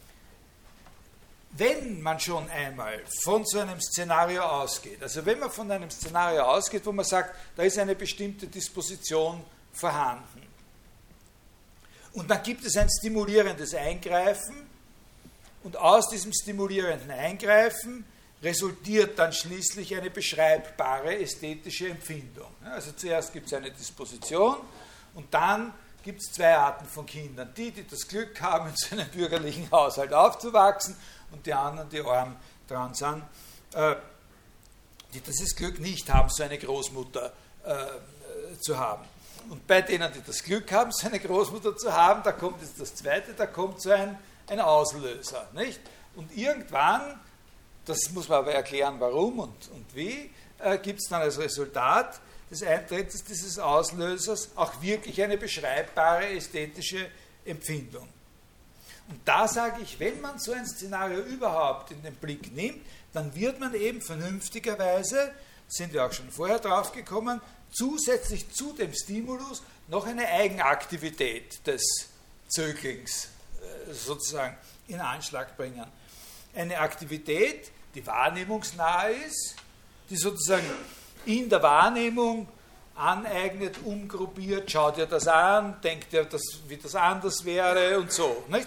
[SPEAKER 1] Wenn man schon einmal von so einem Szenario ausgeht, also wenn man von einem Szenario ausgeht, wo man sagt, da ist eine bestimmte Disposition vorhanden und dann gibt es ein stimulierendes Eingreifen, und aus diesem stimulierenden Eingreifen resultiert dann schließlich eine beschreibbare ästhetische Empfindung. Also zuerst gibt es eine Disposition und dann gibt es zwei Arten von Kindern. Die, die das Glück haben, in so einem bürgerlichen Haushalt aufzuwachsen und die anderen, die arm dran sind, die dieses Glück nicht haben, so eine Großmutter zu haben. Und bei denen, die das Glück haben, so eine Großmutter zu haben, da kommt jetzt das Zweite, da kommt so ein ein Auslöser, nicht? Und irgendwann, das muss man aber erklären, warum und, und wie, äh, gibt es dann als Resultat des Eintretens dieses Auslösers auch wirklich eine beschreibbare ästhetische Empfindung. Und da sage ich, wenn man so ein Szenario überhaupt in den Blick nimmt, dann wird man eben vernünftigerweise, sind wir auch schon vorher drauf gekommen, zusätzlich zu dem Stimulus noch eine Eigenaktivität des Zöglings sozusagen in Anschlag bringen. Eine Aktivität, die wahrnehmungsnah ist, die sozusagen in der Wahrnehmung aneignet, umgruppiert, schaut ihr das an, denkt ihr, das, wie das anders wäre und so. Nicht?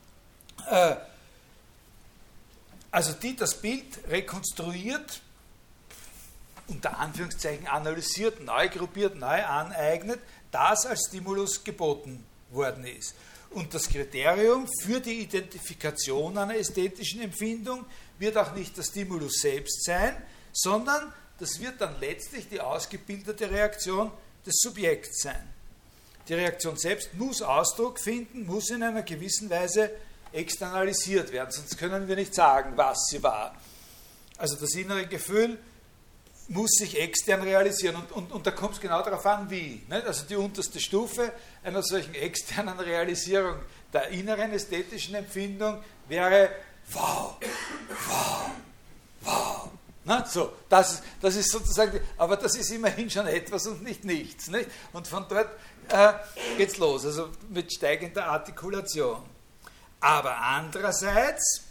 [SPEAKER 1] Also die das Bild rekonstruiert, unter Anführungszeichen analysiert, neu gruppiert, neu aneignet, das als Stimulus geboten worden ist. Und das Kriterium für die Identifikation einer ästhetischen Empfindung wird auch nicht der Stimulus selbst sein, sondern das wird dann letztlich die ausgebildete Reaktion des Subjekts sein. Die Reaktion selbst muss Ausdruck finden, muss in einer gewissen Weise externalisiert werden, sonst können wir nicht sagen, was sie war. Also das innere Gefühl muss sich extern realisieren und, und, und da kommt es genau darauf an, wie. Nicht? Also die unterste Stufe einer solchen externen Realisierung der inneren ästhetischen Empfindung wäre wow, wow, wow. Na, so, das, das ist sozusagen, aber das ist immerhin schon etwas und nicht nichts. Nicht? Und von dort äh, geht es los, also mit steigender Artikulation. Aber andererseits,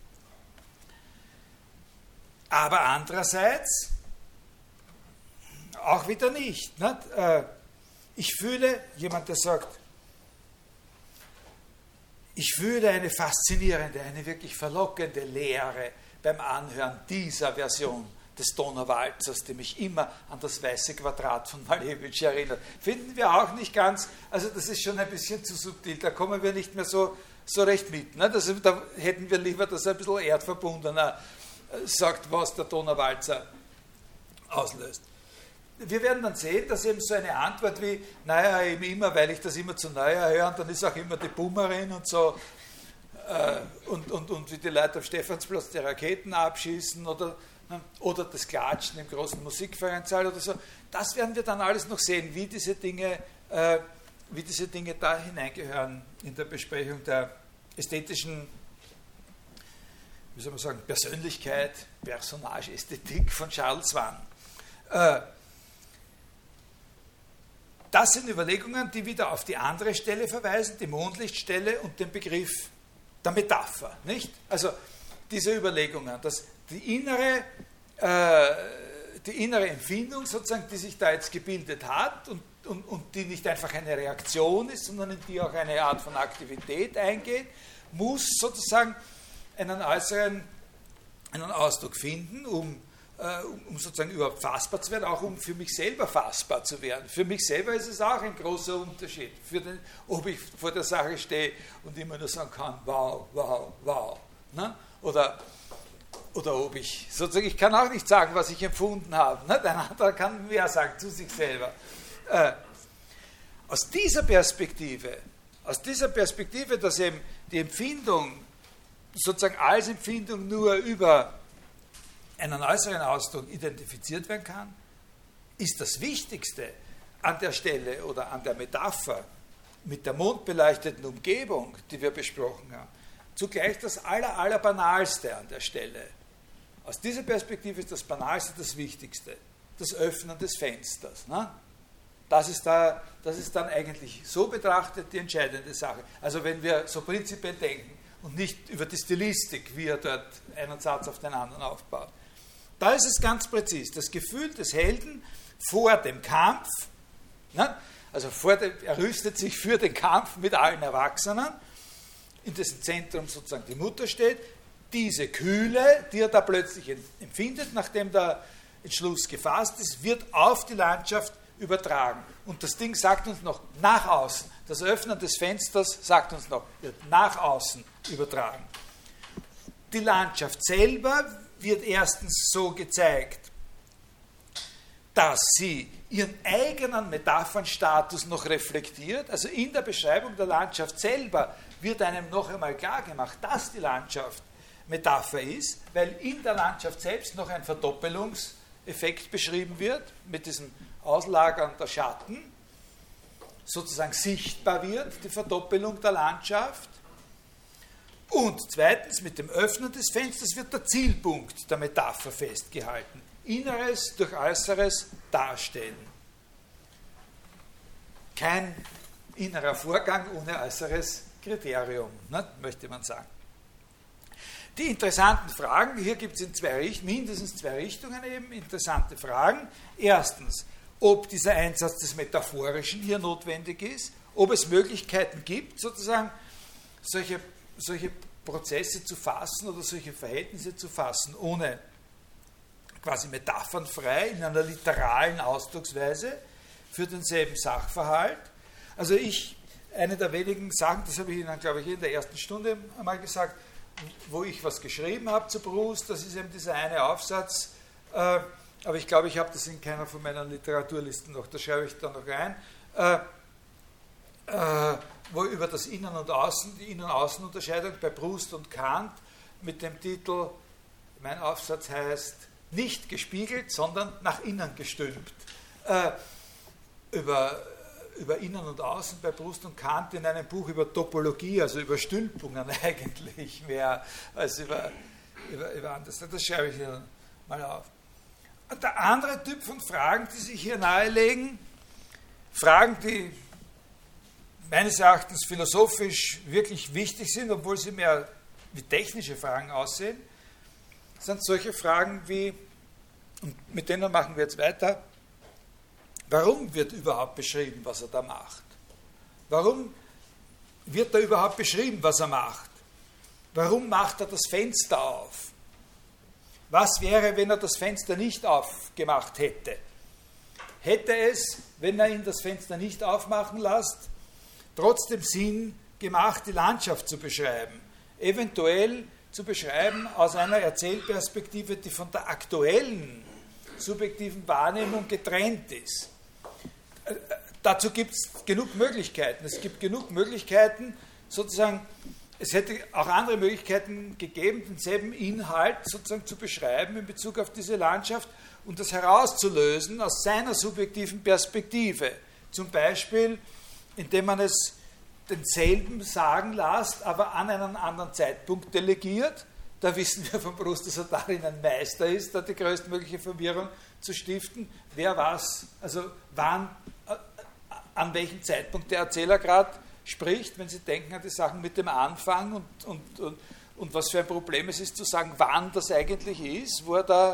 [SPEAKER 1] aber andererseits, auch wieder nicht. nicht? Ich fühle, jemand, der sagt, ich fühle eine faszinierende, eine wirklich verlockende Lehre beim Anhören dieser Version des Donauwalzers, die mich immer an das weiße Quadrat von Malevich erinnert. Finden wir auch nicht ganz, also das ist schon ein bisschen zu subtil, da kommen wir nicht mehr so, so recht mit. Ne? Das, da hätten wir lieber, dass er ein bisschen erdverbundener sagt, was der Donauwalzer auslöst. Wir werden dann sehen, dass eben so eine Antwort wie, naja, eben immer, weil ich das immer zu Neujahr höre, und dann ist auch immer die Bummerin und so, äh, und, und, und wie die Leute auf Stephansplatz die Raketen abschießen oder oder das Klatschen im großen Musikvereinssaal oder so. Das werden wir dann alles noch sehen, wie diese Dinge, äh, wie diese Dinge da hineingehören in der Besprechung der ästhetischen, wie soll man sagen, Persönlichkeit, Personageästhetik von Charles Wann. Äh, das sind Überlegungen, die wieder auf die andere Stelle verweisen, die Mondlichtstelle und den Begriff der Metapher. Nicht? Also diese Überlegungen, dass die innere, äh, die innere Empfindung sozusagen, die sich da jetzt gebildet hat und, und, und die nicht einfach eine Reaktion ist, sondern in die auch eine Art von Aktivität eingeht, muss sozusagen einen äußeren einen Ausdruck finden, um, äh, um sozusagen überhaupt fassbar zu werden, auch um für mich selber fassbar zu werden. Für mich selber ist es auch ein großer Unterschied, für den, ob ich vor der Sache stehe und immer nur sagen kann, wow, wow, wow. Ne? Oder Oder ob ich, sozusagen, ich kann auch nicht sagen, was ich empfunden habe. Ne? Ein anderer kann mehr sagen zu sich selber. Äh, aus dieser Perspektive, aus dieser Perspektive, dass eben die Empfindung sozusagen als Empfindung nur über einen äußeren Ausdruck identifiziert werden kann, ist das Wichtigste an der Stelle oder an der Metapher mit der mondbeleuchteten Umgebung, die wir besprochen haben, zugleich das aller, aller Banalste an der Stelle. Aus dieser Perspektive ist das Banalste das Wichtigste, das Öffnen des Fensters. Ne? Das ist, da, das ist dann eigentlich so betrachtet die entscheidende Sache. Also wenn wir so prinzipiell denken und nicht über die Stilistik, wie er dort einen Satz auf den anderen aufbaut. Da ist es ganz präzis, das Gefühl des Helden vor dem Kampf, ne? Also vor dem, er rüstet sich für den Kampf mit allen Erwachsenen, in dessen Zentrum sozusagen die Mutter steht, diese Kühle, die er da plötzlich empfindet, nachdem der Entschluss gefasst ist, wird auf die Landschaft übertragen. Und das Ding sagt uns noch nach außen. Das Öffnen des Fensters sagt uns noch, wird nach außen übertragen. Die Landschaft selber wird erstens so gezeigt, dass sie ihren eigenen Metaphernstatus noch reflektiert. Also in der Beschreibung der Landschaft selber wird einem noch einmal klar gemacht, dass die Landschaft Metapher ist, weil in der Landschaft selbst noch ein Verdoppelungseffekt beschrieben wird, mit diesem Auslagern der Schatten, sozusagen sichtbar wird, die Verdoppelung der Landschaft. Und zweitens, mit dem Öffnen des Fensters wird der Zielpunkt der Metapher festgehalten. Inneres durch Äußeres darstellen. Kein innerer Vorgang ohne äußeres Kriterium, ne, möchte man sagen. Die interessanten Fragen, hier gibt es in zwei, mindestens zwei Richtungen eben, interessante Fragen. Erstens, ob dieser Einsatz des Metaphorischen hier notwendig ist, ob es Möglichkeiten gibt, sozusagen solche, solche Prozesse zu fassen oder solche Verhältnisse zu fassen, ohne quasi metaphernfrei in einer literalen Ausdrucksweise für denselben Sachverhalt. Also ich, eine der wenigen Sachen, das habe ich Ihnen, glaube ich, in der ersten Stunde einmal gesagt, wo ich was geschrieben habe zu Proust, das ist eben dieser eine Aufsatz, äh, aber ich glaube, ich habe das in keiner von meinen Literaturlisten noch, da schreibe ich dann noch rein, äh, äh, wo über das Innen und Außen, die Innen-Außen-Unterscheidung bei Proust und Kant mit dem Titel, mein Aufsatz heißt, nicht gespiegelt, sondern nach innen gestülpt, äh, über über Innen und Außen bei Proust und Kant in einem Buch über Topologie, also über Stülpungen eigentlich mehr als über, über, über anderes. Das schreibe ich Ihnen mal auf. Und der andere Typ von Fragen, die sich hier nahelegen, Fragen, die meines Erachtens philosophisch wirklich wichtig sind, obwohl sie mehr wie technische Fragen aussehen, sind solche Fragen wie, und mit denen machen wir jetzt weiter, warum wird überhaupt beschrieben, was er da macht? Warum wird da überhaupt beschrieben, was er macht? Warum macht er das Fenster auf? Was wäre, wenn er das Fenster nicht aufgemacht hätte? Hätte es, wenn er ihn das Fenster nicht aufmachen lässt, trotzdem Sinn gemacht, die Landschaft zu beschreiben? Eventuell zu beschreiben aus einer Erzählperspektive, die von der aktuellen subjektiven Wahrnehmung getrennt ist. Äh, dazu gibt es genug Möglichkeiten. Es gibt genug Möglichkeiten, sozusagen, es hätte auch andere Möglichkeiten gegeben, denselben Inhalt sozusagen zu beschreiben in Bezug auf diese Landschaft und das herauszulösen aus seiner subjektiven Perspektive. Zum Beispiel, indem man es denselben sagen lässt, aber an einen anderen Zeitpunkt delegiert. Da wissen wir von Proust, dass er darin ein Meister ist, da die größtmögliche Verwirrung zu stiften. Wer was, also wann, äh, an welchem Zeitpunkt der Erzähler gerade spricht, wenn Sie denken an die Sachen mit dem Anfang und, und, und, und was für ein Problem es ist, zu sagen, wann das eigentlich ist, wo er da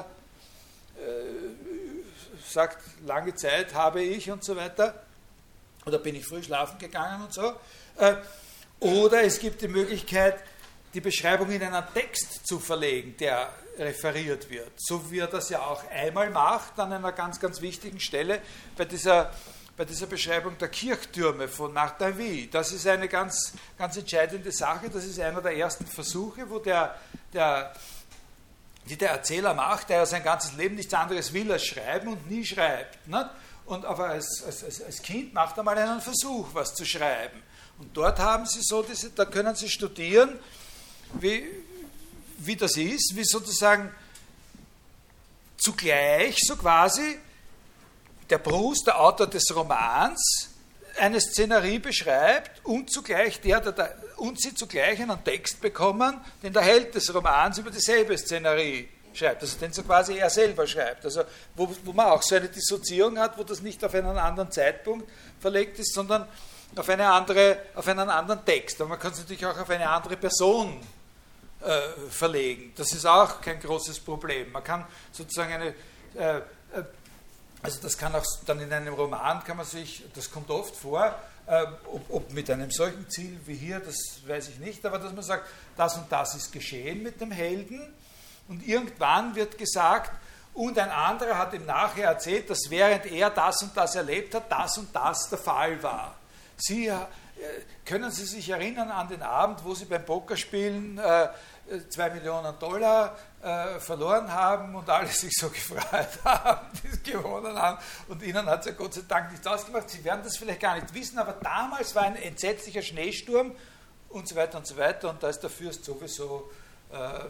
[SPEAKER 1] äh, sagt, lange Zeit habe ich und so weiter, oder bin ich früh schlafen gegangen und so. Äh, oder es gibt die Möglichkeit, die Beschreibung in einen Text zu verlegen, der referiert wird, so wie er das ja auch einmal macht, an einer ganz, ganz wichtigen Stelle bei dieser, bei dieser Beschreibung der Kirchtürme von Martavie. Das ist eine ganz, ganz entscheidende Sache, das ist einer der ersten Versuche, wo der, der, die der Erzähler macht, der ja sein ganzes Leben nichts anderes will als schreiben und nie schreibt. Nicht? Und aber als, als, als Kind macht er mal einen Versuch, was zu schreiben. Und dort haben sie so diese, da können sie studieren, wie, wie das ist, wie sozusagen zugleich, so quasi, der Proust, der Autor des Romans, eine Szenerie beschreibt und zugleich der, der, der und sie zugleich einen Text bekommen, den der Held des Romans über dieselbe Szenerie schreibt, also den so quasi er selber schreibt, also wo, wo man auch so eine Dissoziierung hat, wo das nicht auf einen anderen Zeitpunkt verlegt ist, sondern auf, eine andere, auf einen anderen Text. Und man kann es natürlich auch auf eine andere Person äh, verlegen. Das ist auch kein großes Problem. Man kann sozusagen eine, äh, äh, also das kann auch dann in einem Roman, kann man sich, das kommt oft vor, äh, ob, ob mit einem solchen Ziel wie hier, das weiß ich nicht, aber dass man sagt, das und das ist geschehen mit dem Helden. Und irgendwann wird gesagt, und ein anderer hat ihm nachher erzählt, dass während er das und das erlebt hat, das und das der Fall war. Sie, äh, können Sie sich erinnern an den Abend, wo Sie beim Pokerspielen äh, zwei Millionen Dollar äh, verloren haben und alle sich so gefreut haben, die es gewonnen haben. Und Ihnen hat es ja Gott sei Dank nichts ausgemacht. Sie werden das vielleicht gar nicht wissen, aber damals war ein entsetzlicher Schneesturm und so weiter und so weiter. Und da ist der Fürst sowieso... Äh,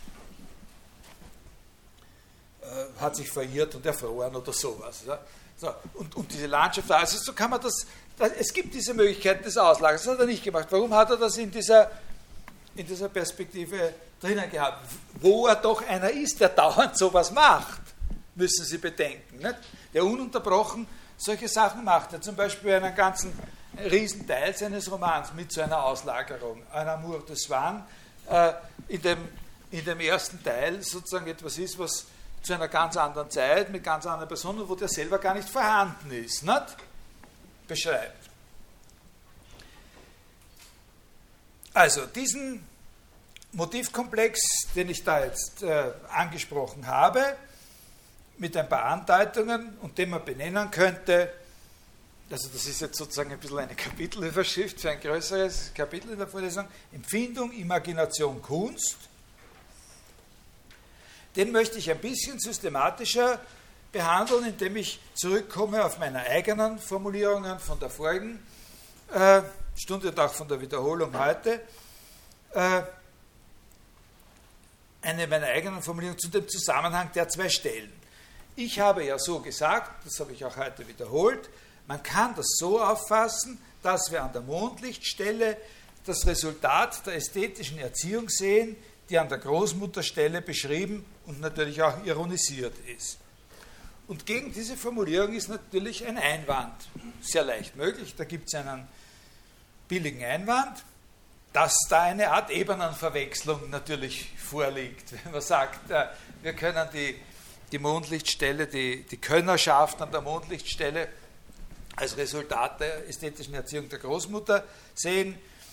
[SPEAKER 1] hat sich verirrt und erfroren oder sowas. Ja. So, und, und diese Landschaft, also so kann man das, das, es gibt diese Möglichkeit des Auslagers, das hat er nicht gemacht. Warum hat er das in dieser, in dieser Perspektive drinnen gehabt? Wo er doch einer ist, der dauernd sowas macht, müssen Sie bedenken. Nicht? Der ununterbrochen solche Sachen macht. Er zum Beispiel einen ganzen Riesenteil seines Romans mit so einer Auslagerung, ein Amour de Swann, äh, in, dem, in dem ersten Teil sozusagen etwas ist, was zu einer ganz anderen Zeit, mit ganz anderen Personen, wo der selber gar nicht vorhanden ist, nicht? Beschreibt. Also, diesen Motivkomplex, den ich da jetzt äh, angesprochen habe, mit ein paar Andeutungen und den man benennen könnte, also das ist jetzt sozusagen ein bisschen eine Kapitelüberschrift für ein größeres Kapitel in der Vorlesung, Empfindung, Imagination, Kunst. Den möchte ich ein bisschen systematischer behandeln, indem ich zurückkomme auf meine eigenen Formulierungen von der vorigen äh, Stunde und auch von der Wiederholung heute. Äh, eine meiner eigenen Formulierungen zu dem Zusammenhang der zwei Stellen. Ich habe ja so gesagt, das habe ich auch heute wiederholt, man kann das so auffassen, dass wir an der Mondlichtstelle das Resultat der ästhetischen Erziehung sehen, die an der Großmutterstelle beschrieben und natürlich auch ironisiert ist. Und gegen diese Formulierung ist natürlich ein Einwand sehr leicht möglich. Da gibt es einen billigen Einwand, dass da eine Art Ebenenverwechslung natürlich vorliegt. Wenn man sagt, wir können die, die Mondlichtstelle, die, die Könnerschaft an der Mondlichtstelle als Resultat der ästhetischen Erziehung der Großmutter sehen,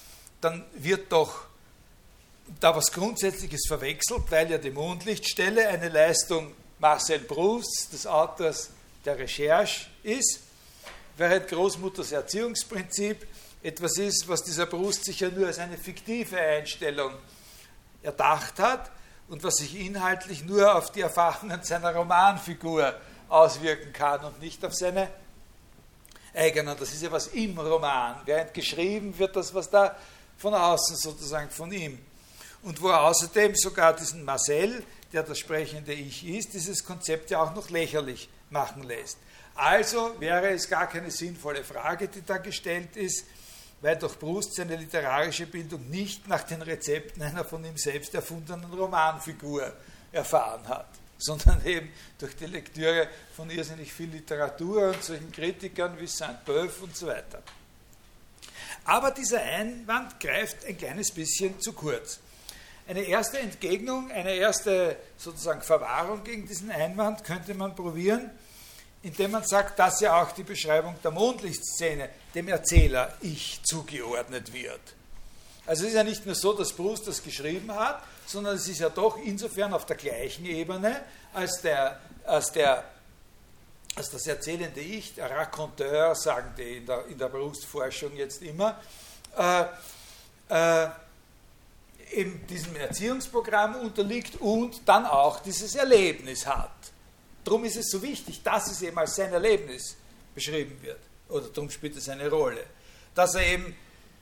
[SPEAKER 1] dann wird doch da was Grundsätzliches verwechselt, weil ja die Mondlichtstelle eine Leistung Marcel Prousts, des Autors der Recherche, ist, während Großmutters Erziehungsprinzip etwas ist, was dieser Proust sich ja nur als eine fiktive Einstellung erdacht hat und was sich inhaltlich nur auf die Erfahrungen seiner Romanfigur auswirken kann und nicht auf seine eigenen. Das ist ja was im Roman, während geschrieben wird das, was da von außen sozusagen von ihm. Und wo er außerdem sogar diesen Marcel, der das sprechende Ich ist, dieses Konzept ja auch noch lächerlich machen lässt. Also wäre es gar keine sinnvolle Frage, die da gestellt ist, weil doch Proust seine literarische Bildung nicht nach den Rezepten einer von ihm selbst erfundenen Romanfigur erfahren hat, sondern eben durch die Lektüre von irrsinnig viel Literatur und solchen Kritikern wie Saint-Beuve und so weiter. Aber dieser Einwand greift ein kleines bisschen zu kurz. Eine erste Entgegnung, eine erste sozusagen Verwahrung gegen diesen Einwand könnte man probieren, indem man sagt, dass ja auch die Beschreibung der Mondlichtszene dem Erzähler Ich zugeordnet wird. Also es ist ja nicht nur so, dass Proust das geschrieben hat, sondern es ist ja doch insofern auf der gleichen Ebene, als, der, als, der, als das erzählende Ich, der Raconteur, sagen die in der, in der Proust-Forschung jetzt immer, äh, äh, eben diesem Erziehungsprogramm unterliegt und dann auch dieses Erlebnis hat. Darum ist es so wichtig, dass es eben als sein Erlebnis beschrieben wird. Oder darum spielt es eine Rolle. Dass er eben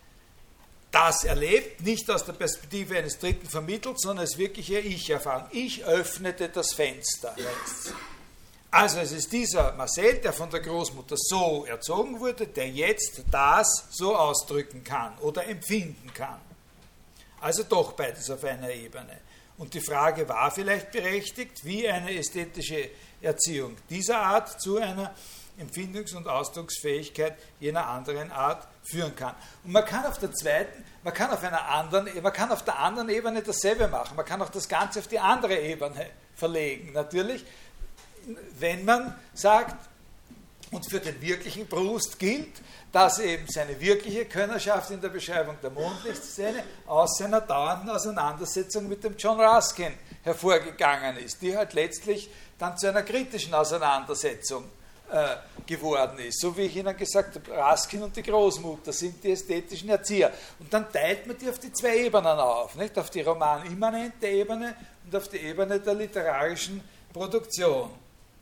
[SPEAKER 1] das erlebt, nicht aus der Perspektive eines Dritten vermittelt, sondern als wirkliche Ich-Erfahrung. Ich öffnete das Fenster, heißt es. Also es ist dieser Marcel, der von der Großmutter so erzogen wurde, der jetzt das so ausdrücken kann oder empfinden kann. Also doch beides auf einer Ebene. Und die Frage war vielleicht berechtigt, wie eine ästhetische Erziehung dieser Art zu einer Empfindungs- und Ausdrucksfähigkeit jener anderen Art führen kann. Und man kann auf der zweiten, man kann auf einer anderen, man kann auf der anderen Ebene dasselbe machen. Man kann auch das Ganze auf die andere Ebene verlegen. Natürlich, wenn man sagt, und für den wirklichen Proust gilt, dass eben seine wirkliche Könnerschaft in der Beschreibung der Mondlichtszene aus seiner dauernden Auseinandersetzung mit dem John Ruskin hervorgegangen ist, die halt letztlich dann zu einer kritischen Auseinandersetzung äh, geworden ist. So wie ich Ihnen gesagt habe, Ruskin und die Großmutter sind die ästhetischen Erzieher. Und dann teilt man die auf die zwei Ebenen auf, nicht? Auf die romanimmanente Ebene und auf die Ebene der literarischen Produktion.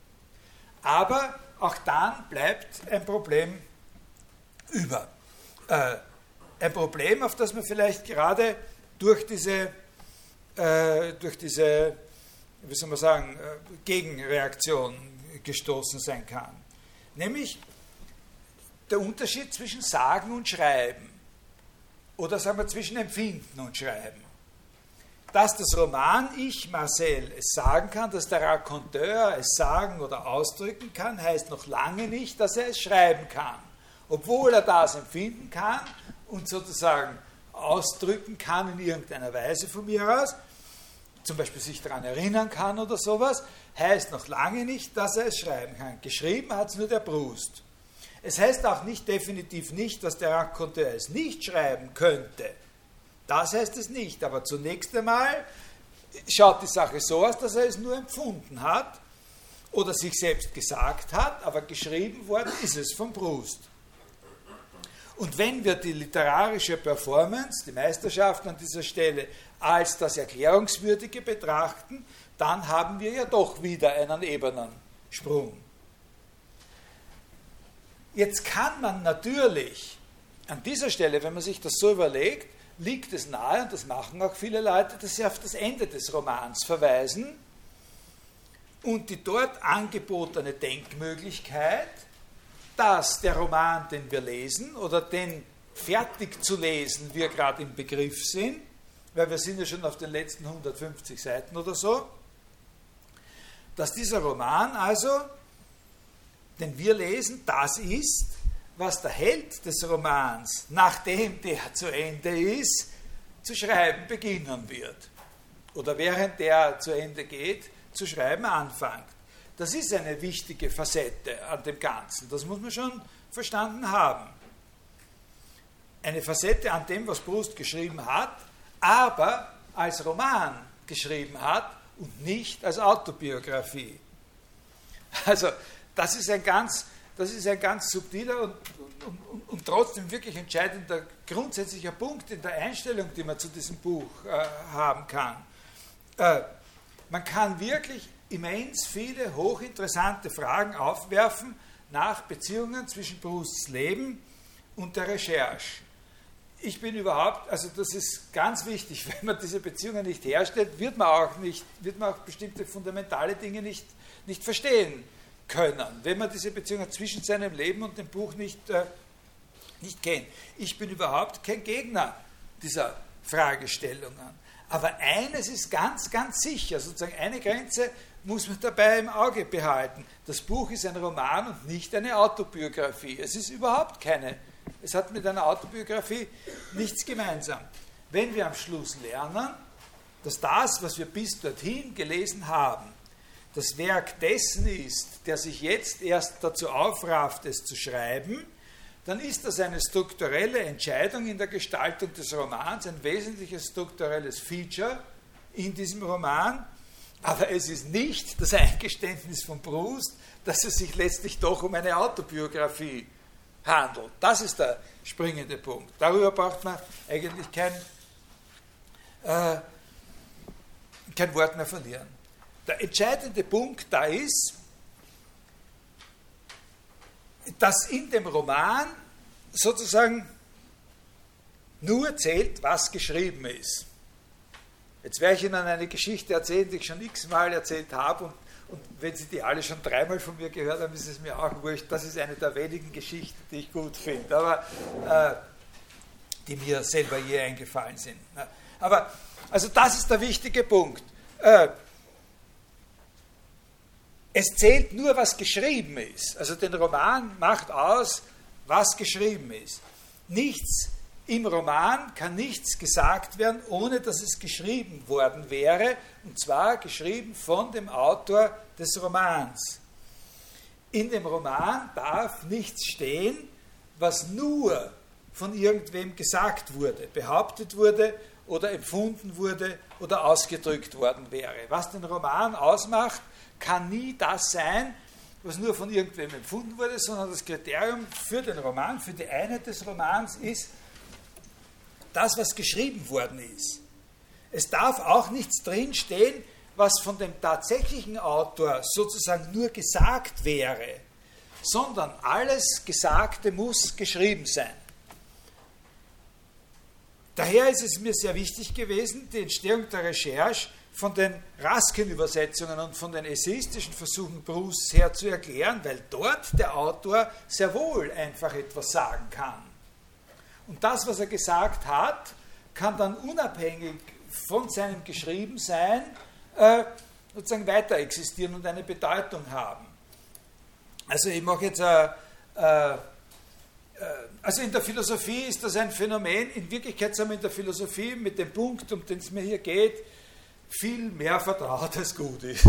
[SPEAKER 1] Aber auch dann bleibt ein Problem über. Äh, ein Problem, auf das man vielleicht gerade durch diese, äh, durch diese, wie soll man sagen, äh, Gegenreaktion gestoßen sein kann. Nämlich der Unterschied zwischen Sagen und Schreiben. Oder sagen wir zwischen Empfinden und Schreiben. Dass das Roman-Ich, Marcel, es sagen kann, dass der Raconteur es sagen oder ausdrücken kann, heißt noch lange nicht, dass er es schreiben kann. Obwohl er das empfinden kann und sozusagen ausdrücken kann in irgendeiner Weise von mir aus, zum Beispiel sich daran erinnern kann oder sowas, heißt noch lange nicht, dass er es schreiben kann. Geschrieben hat es nur der Proust. Es heißt auch nicht definitiv nicht, dass der Raconteur es nicht schreiben könnte. Das heißt es nicht, aber zunächst einmal schaut die Sache so aus, dass er es nur empfunden hat oder sich selbst gesagt hat, aber geschrieben worden ist es von Proust. Und wenn wir die literarische Performance, die Meisterschaft an dieser Stelle, als das Erklärungswürdige betrachten, dann haben wir ja doch wieder einen Ebenensprung. Jetzt kann man natürlich an dieser Stelle, wenn man sich das so überlegt, liegt es nahe, und das machen auch viele Leute, dass sie auf das Ende des Romans verweisen und die dort angebotene Denkmöglichkeit, dass der Roman, den wir lesen, oder den fertig zu lesen wir gerade im Begriff sind, weil wir sind ja schon auf den letzten hundertfünfzig Seiten oder so, dass dieser Roman also, den wir lesen, das ist, was der Held des Romans, nachdem der zu Ende ist, zu schreiben beginnen wird. Oder während der zu Ende geht, zu schreiben anfängt. Das ist eine wichtige Facette an dem Ganzen. Das muss man schon verstanden haben. eine Facette an dem, was Proust geschrieben hat, aber als Roman geschrieben hat und nicht als Autobiografie. Also das ist ein ganz, das ist ein ganz subtiler und, und, und, und trotzdem wirklich entscheidender grundsätzlicher Punkt in der Einstellung, die man zu diesem Buch äh, haben kann. Äh, man kann wirklich immens viele hochinteressante Fragen aufwerfen nach Beziehungen zwischen Prousts Leben und der Recherche. Ich bin überhaupt, also das ist ganz wichtig, wenn man diese Beziehungen nicht herstellt, wird man auch, nicht, wird man auch bestimmte fundamentale Dinge nicht, nicht verstehen können, wenn man diese Beziehungen zwischen seinem Leben und dem Buch nicht, äh, nicht kennt. Ich bin überhaupt kein Gegner dieser Fragestellungen. Aber eines ist ganz, ganz sicher, sozusagen eine Grenze muss man dabei im Auge behalten. Das Buch ist ein Roman und nicht eine Autobiografie. Es ist überhaupt keine, es hat mit einer Autobiografie nichts gemeinsam. Wenn wir am Schluss lernen, dass das, was wir bis dorthin gelesen haben, das Werk dessen ist, der sich jetzt erst dazu aufrafft, es zu schreiben, dann ist das eine strukturelle Entscheidung in der Gestaltung des Romans, ein wesentliches strukturelles Feature in diesem Roman, aber es ist nicht das Eingeständnis von Proust, dass es sich letztlich doch um eine Autobiografie handelt. Das ist der springende Punkt. Darüber braucht man eigentlich kein, äh, kein Wort mehr verlieren. Der entscheidende Punkt da ist, dass in dem Roman sozusagen nur zählt, was geschrieben ist. Jetzt werde ich Ihnen eine Geschichte erzählen, die ich schon x-mal erzählt habe, und, und wenn Sie die alle schon dreimal von mir gehört haben, ist es mir auch wurscht. Das ist eine der wenigen Geschichten, die ich gut finde, aber äh, die mir selber je eingefallen sind. Aber also das ist der wichtige Punkt. Äh, Es zählt nur, was geschrieben ist. Also den Roman macht aus, was geschrieben ist. Nichts im Roman kann nichts gesagt werden, ohne dass es geschrieben worden wäre, und zwar geschrieben von dem Autor des Romans. In dem Roman darf nichts stehen, was nur von irgendwem gesagt wurde, behauptet wurde oder empfunden wurde oder ausgedrückt worden wäre. Was den Roman ausmacht, kann nie das sein, was nur von irgendwem empfunden wurde, sondern das Kriterium für den Roman, für die Einheit des Romans ist das, was geschrieben worden ist. Es darf auch nichts drinstehen, was von dem tatsächlichen Autor sozusagen nur gesagt wäre, sondern alles Gesagte muss geschrieben sein. Daher ist es mir sehr wichtig gewesen, die Entstehung der Recherche von den Raskin-Übersetzungen und von den essayistischen Versuchen Prousts her zu erklären, weil dort der Autor sehr wohl einfach etwas sagen kann. Und das, was er gesagt hat, kann dann unabhängig von seinem Geschriebensein äh, sozusagen weiter existieren und eine Bedeutung haben. Also ich mache jetzt äh, äh, also in der Philosophie ist das ein Phänomen, in Wirklichkeit sind wir in der Philosophie mit dem Punkt, um den es mir hier geht, viel mehr vertraut als gut ist.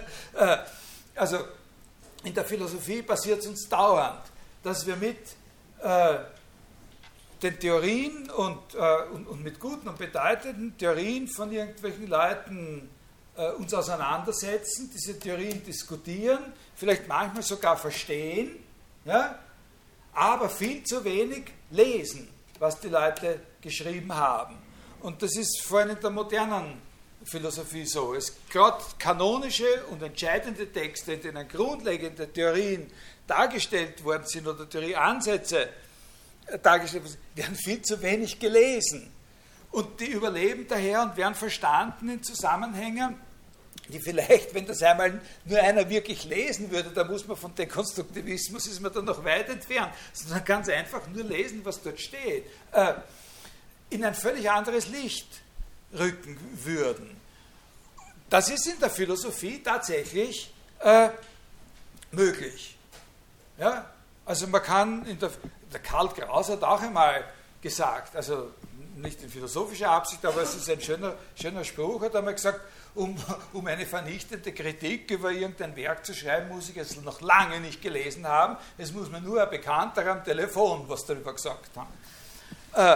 [SPEAKER 1] Also in der Philosophie passiert es uns dauernd, dass wir mit äh, den Theorien und, äh, und, und mit guten und bedeutenden Theorien von irgendwelchen Leuten äh, uns auseinandersetzen, diese Theorien diskutieren, vielleicht manchmal sogar verstehen, ja, aber viel zu wenig lesen, was die Leute geschrieben haben. Und das ist vor allem in der modernen Philosophie so. Es gerade kanonische und entscheidende Texte, in denen grundlegende Theorien dargestellt worden sind oder Theorieansätze dargestellt worden sind, werden viel zu wenig gelesen. Und die überleben daher und werden verstanden in Zusammenhängen, die vielleicht, wenn das einmal nur einer wirklich lesen würde, da muss man von Dekonstruktivismus, ist man dann noch weit entfernt, sondern ganz einfach nur lesen, was dort steht, äh, in ein völlig anderes Licht rücken würden. Das ist in der Philosophie tatsächlich äh, möglich. Ja? Also man kann, in der, der Karl Kraus hat auch einmal gesagt, also nicht in philosophischer Absicht, aber es ist ein schöner, schöner Spruch, hat einmal gesagt, um, um eine vernichtende Kritik über irgendein Werk zu schreiben, muss ich es noch lange nicht gelesen haben, es muss mir nur ein Bekannter am Telefon was darüber gesagt haben. Äh,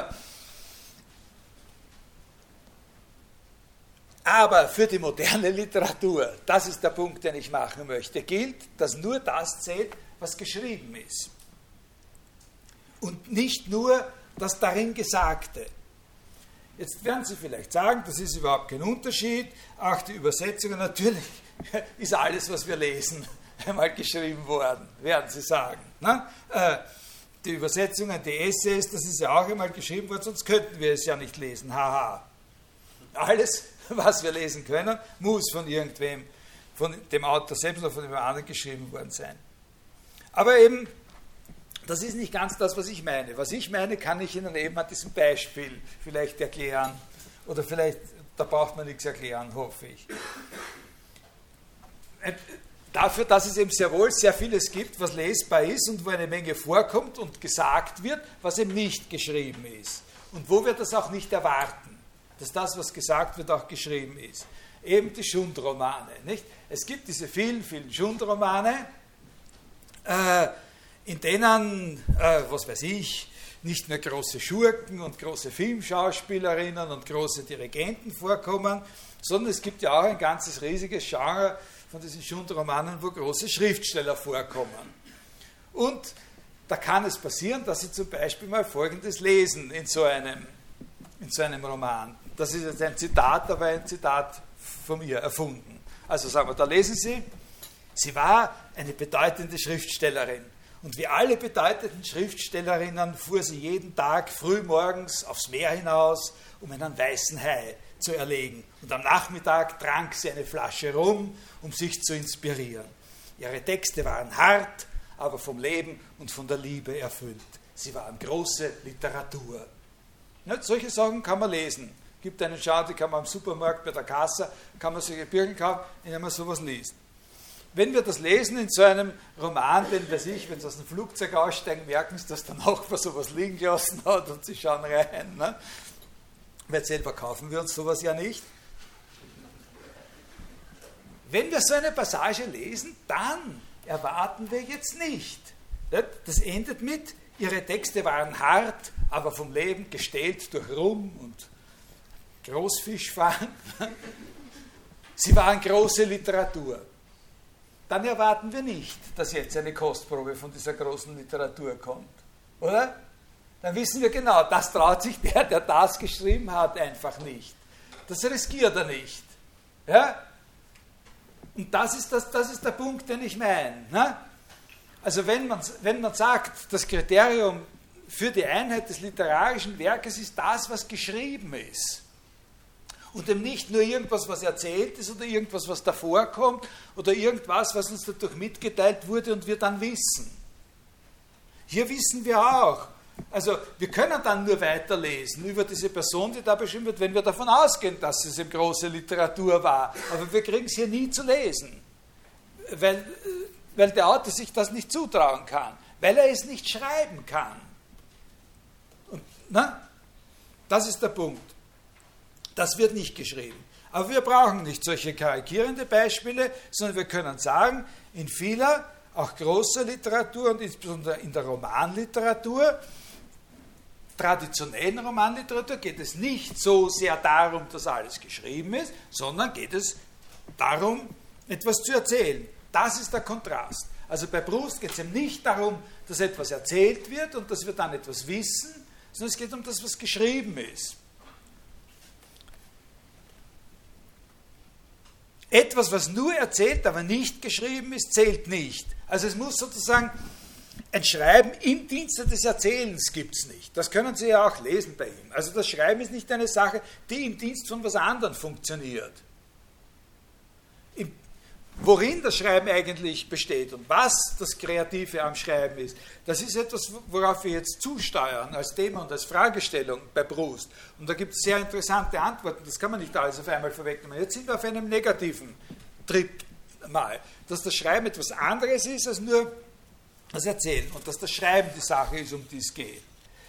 [SPEAKER 1] aber für die moderne Literatur, das ist der Punkt, den ich machen möchte, gilt, dass nur das zählt, was geschrieben ist. Und nicht nur das darin Gesagte. Jetzt werden Sie vielleicht sagen, das ist überhaupt kein Unterschied. Auch die Übersetzungen, natürlich ist alles, was wir lesen, einmal geschrieben worden, werden Sie sagen. Ne? Äh, die Übersetzungen, die Essays, das ist ja auch einmal geschrieben worden, sonst könnten wir es ja nicht lesen. Haha. Alles, was wir lesen können, muss von irgendwem, von dem Autor selbst oder von jemand anderem geschrieben worden sein. Aber eben, das ist nicht ganz das, was ich meine. Was ich meine, kann ich Ihnen eben an diesem Beispiel vielleicht erklären. Oder vielleicht, da braucht man nichts erklären, hoffe ich. Dafür, dass es eben sehr wohl sehr vieles gibt, was lesbar ist und wo eine Menge vorkommt und gesagt wird, was eben nicht geschrieben ist. Und wo wir das auch nicht erwarten, dass das, was gesagt wird, auch geschrieben ist. Eben die Schundromane. Nicht? Es gibt diese vielen, vielen Schundromane, äh, in denen, äh, was weiß ich, nicht nur große Schurken und große Filmschauspielerinnen und große Dirigenten vorkommen, sondern es gibt ja auch ein ganzes riesiges Genre von diesen Schundromanen, wo große Schriftsteller vorkommen. Und da kann es passieren, dass Sie zum Beispiel mal Folgendes lesen in so einem, in so einem Roman. Das ist jetzt ein Zitat, aber ein Zitat von mir erfunden. Also sagen wir, da lesen Sie, sie war eine bedeutende Schriftstellerin. Und wie alle bedeutenden Schriftstellerinnen fuhr sie jeden Tag frühmorgens aufs Meer hinaus, um einen weißen Hai zu erlegen. Und am Nachmittag trank sie eine Flasche Rum, um sich zu inspirieren. Ihre Texte waren hart, aber vom Leben und von der Liebe erfüllt. Sie waren große Literatur. Ja, solche Sachen kann man lesen. Es gibt einen Schau, die kann man am Supermarkt bei der Kasse, kann man solche Bücher kaufen, in denen man sowas liest. Wenn wir das lesen in so einem Roman, wenn weiß ich, wenn Sie aus dem Flugzeug aussteigen, merken Sie, dass der Nachbar sowas liegen gelassen hat und Sie schauen rein. Ne? Weil selber kaufen wir uns sowas ja nicht. Wenn wir so eine Passage lesen, dann erwarten wir jetzt nicht. Das endet mit, ihre Texte waren hart, aber vom Leben gestählt durch Rum und Großfischfang. Sie waren große Literatur. Dann erwarten wir nicht, dass jetzt eine Kostprobe von dieser großen Literatur kommt. Oder? Dann wissen wir genau, das traut sich der, der das geschrieben hat, einfach nicht. Das riskiert er nicht. Ja? Und das ist, das, das ist der Punkt, den ich meine. Ne? Also wenn man, wenn man sagt, das Kriterium für die Einheit des literarischen Werkes ist das, was geschrieben ist. Und eben nicht nur irgendwas, was erzählt ist oder irgendwas, was davor kommt oder irgendwas, was uns dadurch mitgeteilt wurde und wir dann wissen. Hier wissen wir auch. Also wir können dann nur weiterlesen über diese Person, die da beschrieben wird, wenn wir davon ausgehen, dass es eben große Literatur war. Aber wir kriegen es hier nie zu lesen, weil, weil der Autor sich das nicht zutrauen kann, weil er es nicht schreiben kann. Und, na, das ist der Punkt. Das wird nicht geschrieben. Aber wir brauchen nicht solche karikierende Beispiele, sondern wir können sagen, in vieler, auch großer Literatur und insbesondere in der Romanliteratur, traditionellen Romanliteratur, geht es nicht so sehr darum, dass alles geschrieben ist, sondern geht es darum, etwas zu erzählen. Das ist der Kontrast. Also bei Proust geht es eben nicht darum, dass etwas erzählt wird und dass wir dann etwas wissen, sondern es geht um das, was geschrieben ist. Etwas, was nur erzählt, aber nicht geschrieben ist, zählt nicht. Also es muss sozusagen ein Schreiben im Dienste des Erzählens gibt es nicht. Das können Sie ja auch lesen bei ihm. Also das Schreiben ist nicht eine Sache, die im Dienst von was anderem funktioniert. Im, worin das Schreiben eigentlich besteht und was das Kreative am Schreiben ist, das ist etwas, worauf wir jetzt zusteuern als Thema und als Fragestellung bei Proust. Und da gibt es sehr interessante Antworten, das kann man nicht alles auf einmal vorwegnehmen. Jetzt sind wir auf einem negativen Trip mal, dass das Schreiben etwas anderes ist als nur das Erzählen und dass das Schreiben die Sache ist, um die es geht.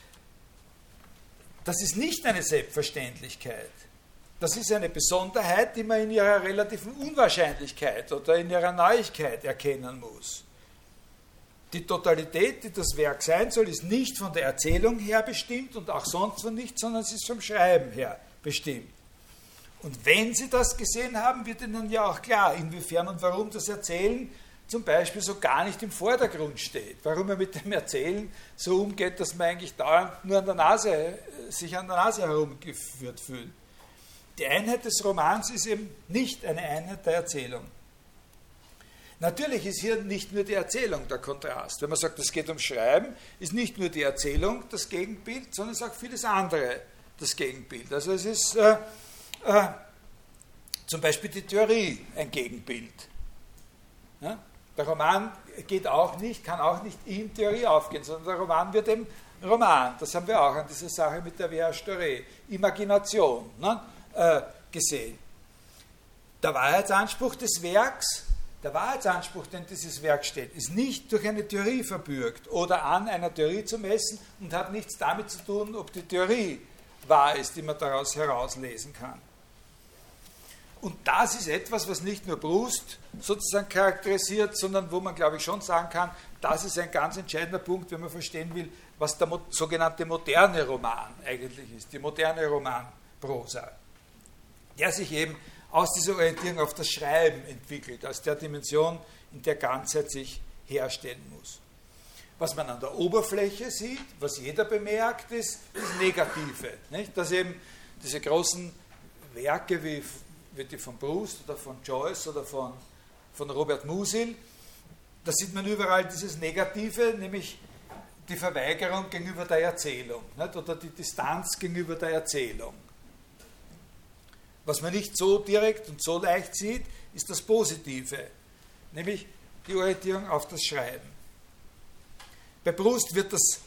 [SPEAKER 1] Das ist nicht eine Selbstverständlichkeit. Das ist eine Besonderheit, die man in ihrer relativen Unwahrscheinlichkeit oder in ihrer Neuigkeit erkennen muss. Die Totalität, die das Werk sein soll, ist nicht von der Erzählung her bestimmt und auch sonst von nichts, sondern sie ist vom Schreiben her bestimmt. Und wenn Sie das gesehen haben, wird Ihnen ja auch klar, inwiefern und warum das Erzählen zum Beispiel so gar nicht im Vordergrund steht. Warum er mit dem Erzählen so umgeht, dass man eigentlich dauernd nur an der Nase, sich an der Nase herumgeführt fühlt. Die Einheit des Romans ist eben nicht eine Einheit der Erzählung. Natürlich ist hier nicht nur die Erzählung der Kontrast. Wenn man sagt, es geht um Schreiben, ist nicht nur die Erzählung das Gegenbild, sondern es ist auch vieles andere das Gegenbild. Also es ist äh, äh, zum Beispiel die Theorie ein Gegenbild. Ja? Der Roman geht auch nicht, kann auch nicht in Theorie aufgehen, sondern der Roman wird eben Roman. Das haben wir auch an dieser Sache mit der Vierge Dorée, Imagination, ne, äh, gesehen. Der Wahrheitsanspruch des Werks, der Wahrheitsanspruch, den dieses Werk stellt, ist nicht durch eine Theorie verbürgt oder an einer Theorie zu messen und hat nichts damit zu tun, ob die Theorie wahr ist, die man daraus herauslesen kann. Und das ist etwas, was nicht nur Proust sozusagen charakterisiert, sondern wo man, glaube ich, schon sagen kann, das ist ein ganz entscheidender Punkt, wenn man verstehen will, was der mo- sogenannte moderne Roman eigentlich ist, die moderne Romanprosa, der sich eben aus dieser Orientierung auf das Schreiben entwickelt, aus der Dimension, in der Ganzheit sich herstellen muss. Was man an der Oberfläche sieht, was jeder bemerkt, ist das Negative. Nicht? Dass eben diese großen Werke wie, wie die von Proust oder von Joyce oder von, von Robert Musil, da sieht man überall dieses Negative, nämlich die Verweigerung gegenüber der Erzählung, nicht? Oder die Distanz gegenüber der Erzählung. Was man nicht so direkt und so leicht sieht, ist das Positive, nämlich die Orientierung auf das Schreiben. Bei Proust wird das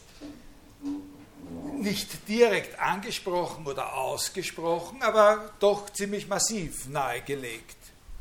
[SPEAKER 1] nicht direkt angesprochen oder ausgesprochen, aber doch ziemlich massiv nahegelegt.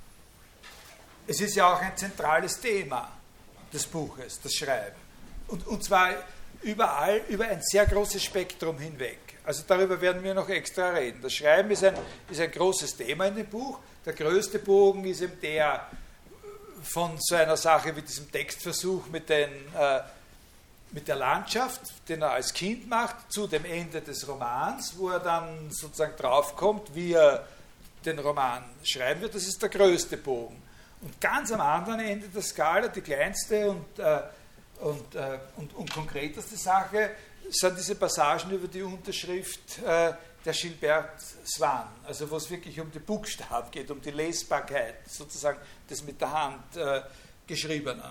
[SPEAKER 1] Es ist ja auch ein zentrales Thema des Buches, das Schreiben. Und, und zwar überall, über ein sehr großes Spektrum hinweg. Also darüber werden wir noch extra reden. Das Schreiben ist ein, ist ein großes Thema in dem Buch. Der größte Bogen ist eben der von so einer Sache wie diesem Textversuch mit, den, äh, mit der Landschaft, den er als Kind macht, zu dem Ende des Romans, wo er dann sozusagen draufkommt, wie er den Roman schreiben wird. Das ist der größte Bogen. Und ganz am anderen Ende der Skala, die kleinste und, äh, und, äh, und, und konkreteste Sache, sind diese Passagen über die Unterschrift äh, der Gilbert Swann, also wo es wirklich um die Buchstaben geht, um die Lesbarkeit sozusagen des mit der Hand äh, Geschriebenen.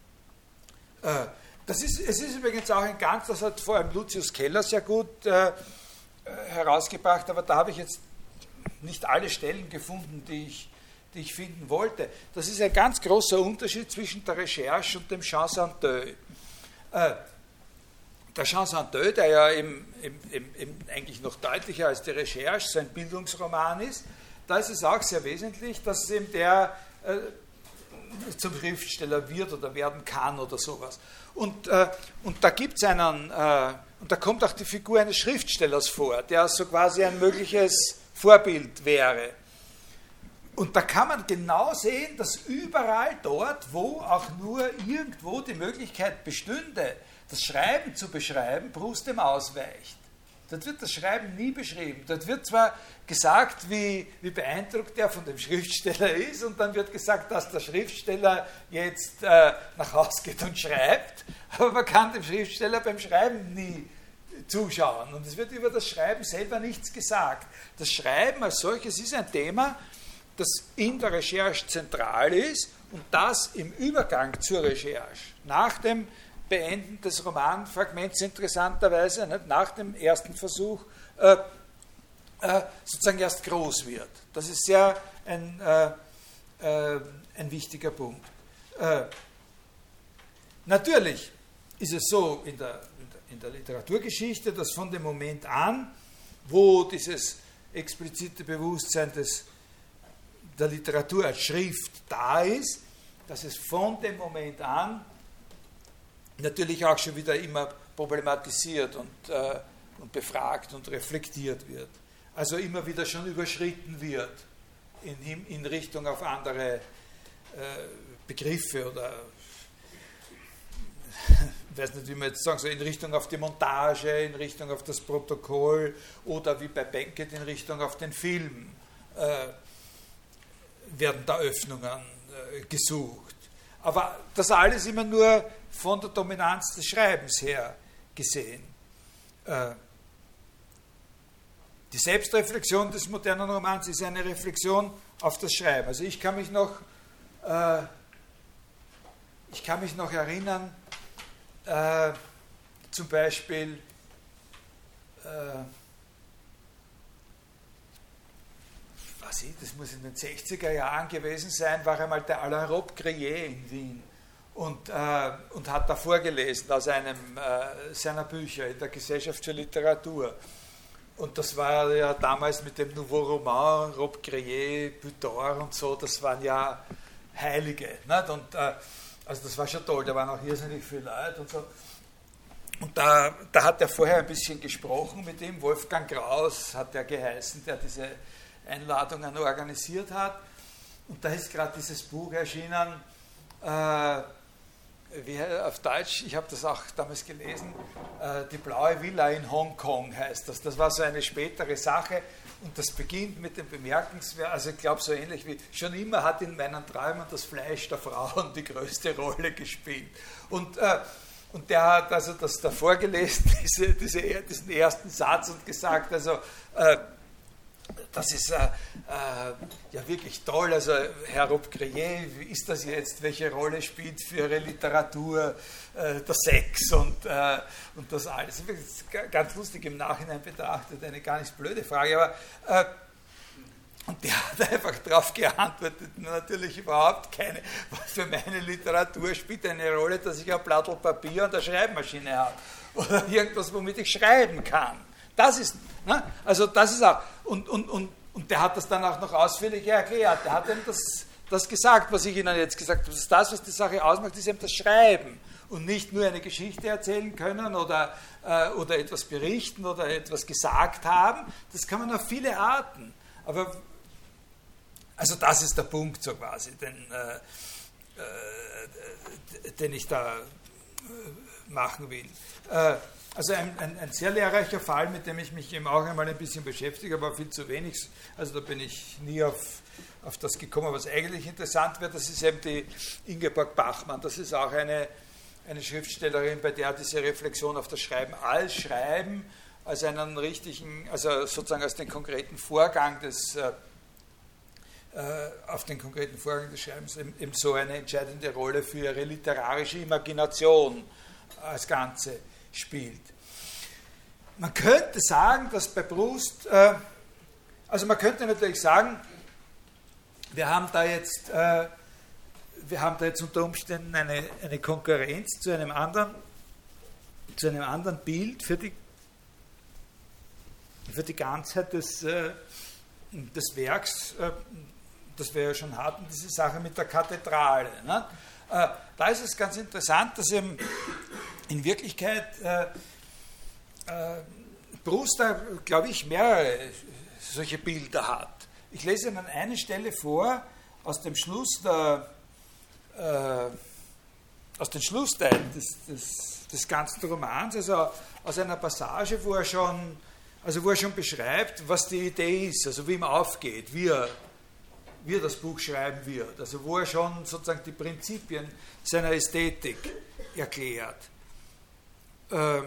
[SPEAKER 1] Äh, das ist, es ist übrigens auch ein ganz, das hat vor allem Lucius Keller sehr gut äh, herausgebracht, aber da habe ich jetzt nicht alle Stellen gefunden, die ich, die ich finden wollte. Das ist ein ganz großer Unterschied zwischen der Recherche und dem Jean Saint-Deux. Äh, Der Jean Saint-Deux, der ja im, im, im, im eigentlich noch deutlicher als die Recherche sein Bildungsroman ist, da ist es auch sehr wesentlich, dass eben der äh, zum Schriftsteller wird oder werden kann oder sowas. Und, äh, und da gibt es einen, äh, und da kommt auch die Figur eines Schriftstellers vor, der so quasi ein mögliches Vorbild wäre. Und da kann man genau sehen, dass überall dort, wo auch nur irgendwo die Möglichkeit bestünde, das Schreiben zu beschreiben, Proust dem ausweicht. Dort wird das Schreiben nie beschrieben. Dort wird zwar gesagt, wie, wie beeindruckt er von dem Schriftsteller ist, und dann wird gesagt, dass der Schriftsteller jetzt äh, nach Hause geht und schreibt, aber man kann dem Schriftsteller beim Schreiben nie zuschauen. Und es wird über das Schreiben selber nichts gesagt. Das Schreiben als solches ist ein Thema, das in der Recherche zentral ist und das im Übergang zur Recherche, nach dem Beenden des Romanfragments interessanterweise, nicht, nach dem ersten Versuch, äh, äh, sozusagen erst groß wird. Das ist sehr ein, äh, äh, ein wichtiger Punkt. Äh, natürlich ist es so in der, in, der, in der Literaturgeschichte, dass von dem Moment an, wo dieses explizite Bewusstsein des, der Literatur als Schrift da ist, dass es von dem Moment an natürlich auch schon wieder immer problematisiert und, äh, und befragt und reflektiert wird. Also immer wieder schon überschritten wird in, in Richtung auf andere äh, Begriffe oder ich weiß nicht, wie man jetzt sagen soll, in Richtung auf die Montage, in Richtung auf das Protokoll oder wie bei Beckett in Richtung auf den Film äh, werden da Öffnungen äh, gesucht. Aber das alles immer nur von der Dominanz des Schreibens her gesehen. Äh, die Selbstreflexion des modernen Romans ist eine Reflexion auf das Schreiben. Also ich kann mich noch, äh, ich kann mich noch erinnern, äh, zum Beispiel äh, was ich, das muss in den sechziger Jahren gewesen sein, war einmal der Alain Robbe-Grillet in Wien und, äh, und hat da vorgelesen aus einem äh, seiner Bücher in der Gesellschaft für Literatur. Und das war ja damals mit dem Nouveau Roman, Robbe-Grillet, Butor und so, das waren ja Heilige. Nicht? Und, äh, also das war schon toll, da waren auch irrsinnig viele Leute und so. Und da, da hat er vorher ein bisschen gesprochen mit ihm, Wolfgang Kraus hat er geheißen, der diese Einladungen organisiert hat. Und da ist gerade dieses Buch erschienen, äh, wie, auf Deutsch, ich habe das auch damals gelesen, äh, Die blaue Villa in Hongkong heißt das. Das war so eine spätere Sache und das beginnt mit dem Bemerkenswerten, also ich glaube so ähnlich wie, schon immer hat in meinen Träumen das Fleisch der Frauen die größte Rolle gespielt. Und, äh, und der hat also das da vorgelesen, diese, diese, diesen ersten Satz und gesagt, also äh, das ist äh, äh, ja wirklich toll. Also Herr Robbe-Grillet, wie ist das jetzt? Welche Rolle spielt für Ihre Literatur äh, der Sex und, äh, und das alles? Das ist ganz lustig im Nachhinein betrachtet, eine gar nicht blöde Frage. Aber, äh, und der hat einfach darauf geantwortet, natürlich überhaupt keine. Für meine Literatur spielt eine Rolle, dass ich ein Blattl Papier und eine Schreibmaschine habe. Oder irgendwas, womit ich schreiben kann. Das ist, ne? Also das ist auch, und, und, und, und der hat das dann auch noch ausführlicher erklärt. Der hat ihm das, das gesagt, was ich Ihnen jetzt gesagt habe. Das ist das, was die Sache ausmacht, ist eben das Schreiben. Und nicht nur eine Geschichte erzählen können oder, äh, oder etwas berichten oder etwas gesagt haben. Das kann man auf viele Arten. Aber, also das ist der Punkt so quasi, den, äh, äh, den ich da äh, machen will. Äh, Also ein, ein, ein sehr lehrreicher Fall, mit dem ich mich eben auch einmal ein bisschen beschäftige, aber viel zu wenig. Also da bin ich nie auf, auf das gekommen, was eigentlich interessant wäre. Das ist eben die Ingeborg Bachmann. Das ist auch eine, eine Schriftstellerin, bei der diese Reflexion auf das Schreiben als Schreiben, als einen richtigen, also sozusagen als den konkreten Vorgang des, äh, auf den konkreten Vorgang des Schreibens eben, eben so eine entscheidende Rolle für ihre literarische Imagination als Ganze spielt. Man könnte sagen, dass bei Proust, äh, also man könnte natürlich sagen, wir haben da jetzt, äh, wir haben da jetzt unter Umständen eine, eine Konkurrenz zu einem anderen, zu einem anderen Bild für die, für die Ganzheit des, äh, des Werks, äh, das wir ja schon hatten, diese Sache mit der Kathedrale. Ne? Äh, da ist es ganz interessant, dass eben in Wirklichkeit äh, äh, Proust da, glaube ich, mehrere solche Bilder hat. Ich lese Ihnen eine Stelle vor aus dem Schluss der, äh, aus den Schlussteilen des, des, des ganzen Romans, also aus einer Passage, wo er schon, also wo er schon beschreibt, was die Idee ist, also wie ihm aufgeht, wie er, wie er das Buch schreiben wird, also wo er schon sozusagen die Prinzipien seiner Ästhetik erklärt. Ähm,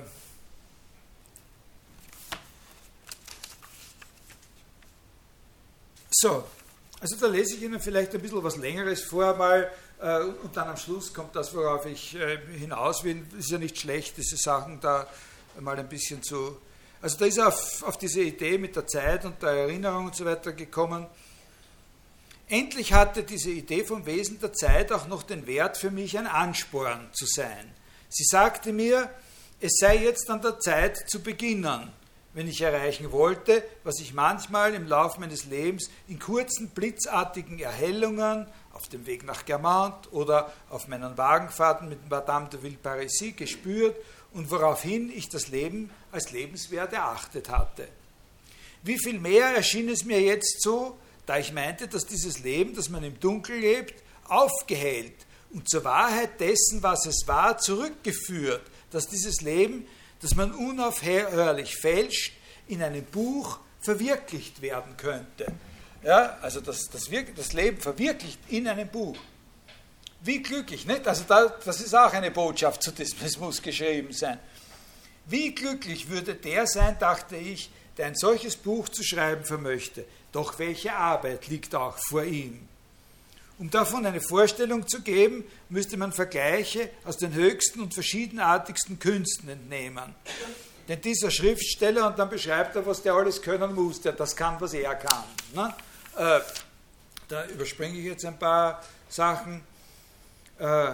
[SPEAKER 1] So, also da lese ich Ihnen vielleicht ein bisschen was Längeres vor, mal, äh, und dann am Schluss kommt das, worauf ich äh, hinaus will. Ist ja nicht schlecht, diese Sachen da mal ein bisschen zu. Also da ist er auf, auf diese Idee mit der Zeit und der Erinnerung und so weiter gekommen. Endlich hatte diese Idee vom Wesen der Zeit auch noch den Wert für mich, ein Ansporn zu sein. Sie sagte mir, es sei jetzt an der Zeit zu beginnen, wenn ich erreichen wollte, was ich manchmal im Laufe meines Lebens in kurzen, blitzartigen Erhellungen auf dem Weg nach Guermantes oder auf meinen Wagenfahrten mit Madame de Villeparisis gespürt und woraufhin ich das Leben als lebenswert erachtet hatte. Wie viel mehr erschien es mir jetzt so, da ich meinte, dass dieses Leben, das man im Dunkeln lebt, aufgehellt und zur Wahrheit dessen, was es war, zurückgeführt, dass dieses Leben, das man unaufhörlich fälscht, in einem Buch verwirklicht werden könnte. Ja, also das, das, das Leben verwirklicht in einem Buch. Wie glücklich, nicht? Also da, das ist auch eine Botschaft, zu diesem, es muss geschrieben sein. Wie glücklich würde der sein, dachte ich, der ein solches Buch zu schreiben vermöchte. Doch welche Arbeit liegt auch vor ihm? Um davon eine Vorstellung zu geben, müsste man Vergleiche aus den höchsten und verschiedenartigsten Künsten entnehmen. Denn dieser Schriftsteller, und dann beschreibt er, was der alles können muss, der das kann, was er kann. Ne? Äh, da überspringe ich jetzt ein paar Sachen. Äh,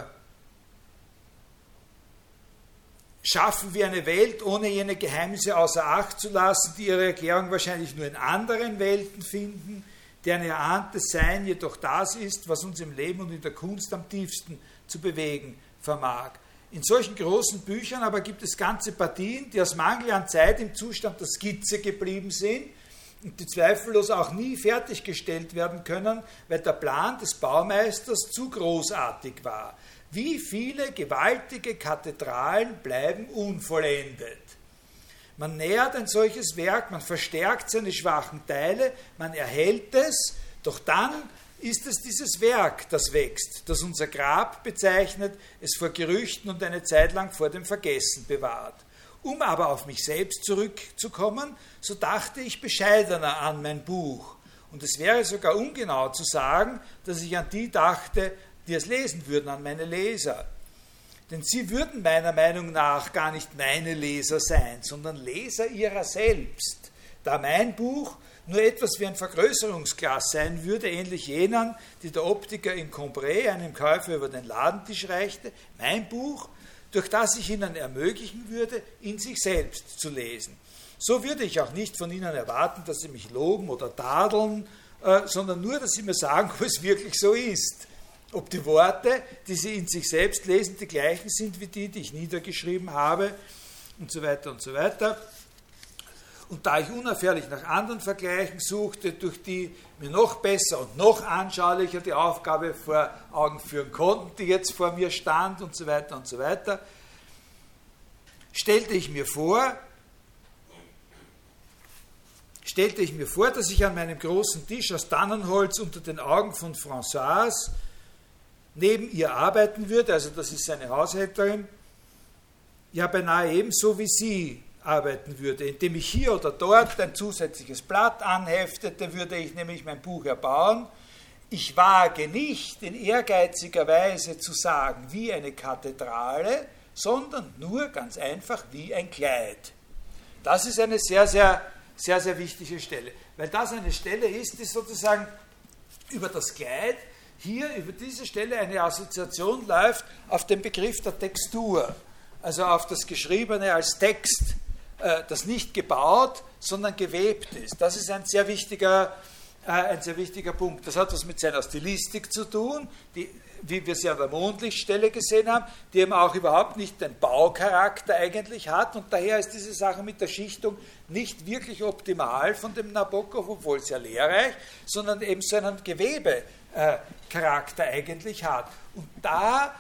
[SPEAKER 1] schaffen wir eine Welt, ohne jene Geheimnisse außer Acht zu lassen, die ihre Erklärung wahrscheinlich nur in anderen Welten finden, deren erahntes Sein jedoch das ist, was uns im Leben und in der Kunst am tiefsten zu bewegen vermag. In solchen großen Büchern aber gibt es ganze Partien, die aus Mangel an Zeit im Zustand der Skizze geblieben sind und die zweifellos auch nie fertiggestellt werden können, weil der Plan des Baumeisters zu großartig war. Wie viele gewaltige Kathedralen bleiben unvollendet? Man nähert ein solches Werk, man verstärkt seine schwachen Teile, man erhält es, doch dann ist es dieses Werk, das wächst, das unser Grab bezeichnet, es vor Gerüchten und eine Zeit lang vor dem Vergessen bewahrt. Um aber auf mich selbst zurückzukommen, so dachte ich bescheidener an mein Buch. Und es wäre sogar ungenau zu sagen, dass ich an die dachte, die es lesen würden, an meine Leser. Denn sie würden meiner Meinung nach gar nicht meine Leser sein, sondern Leser ihrer selbst, da mein Buch nur etwas wie ein Vergrößerungsglas sein würde, ähnlich jenen, die der Optiker in Cambrai einem Käufer über den Ladentisch reichte, mein Buch, durch das ich ihnen ermöglichen würde, in sich selbst zu lesen. So würde ich auch nicht von ihnen erwarten, dass sie mich loben oder tadeln, äh, sondern nur, dass sie mir sagen, ob es wirklich so ist. Ob die Worte, die sie in sich selbst lesen, die gleichen sind wie die, die ich niedergeschrieben habe und so weiter und so weiter. Und da ich unaufhörlich nach anderen Vergleichen suchte, durch die mir noch besser und noch anschaulicher die Aufgabe vor Augen führen konnten, die jetzt vor mir stand und so weiter und so weiter, stellte ich mir vor, stellte ich mir vor, dass ich an meinem großen Tisch aus Tannenholz unter den Augen von Françoise neben ihr arbeiten würde, also das ist seine Haushälterin, ja beinahe ebenso wie sie arbeiten würde. Indem ich hier oder dort ein zusätzliches Blatt anheftete, würde ich nämlich mein Buch erbauen. Ich wage nicht in ehrgeiziger Weise zu sagen, wie eine Kathedrale, sondern nur ganz einfach wie ein Kleid. Das ist eine sehr, sehr, sehr, sehr wichtige Stelle, weil das eine Stelle ist, die sozusagen über das Kleid hier über diese Stelle eine Assoziation läuft auf den Begriff der Textur, also auf das Geschriebene als Text, das nicht gebaut, sondern gewebt ist. Das ist ein sehr wichtiger, ein sehr wichtiger Punkt. Das hat was mit seiner Stilistik zu tun, die, wie wir sie an der Mondlichtstelle gesehen haben, die eben auch überhaupt nicht den Baucharakter eigentlich hat und daher ist diese Sache mit der Schichtung nicht wirklich optimal von dem Nabokov, obwohl sehr lehrreich, sondern eben so einen Gewebecharakter eigentlich hat. Und da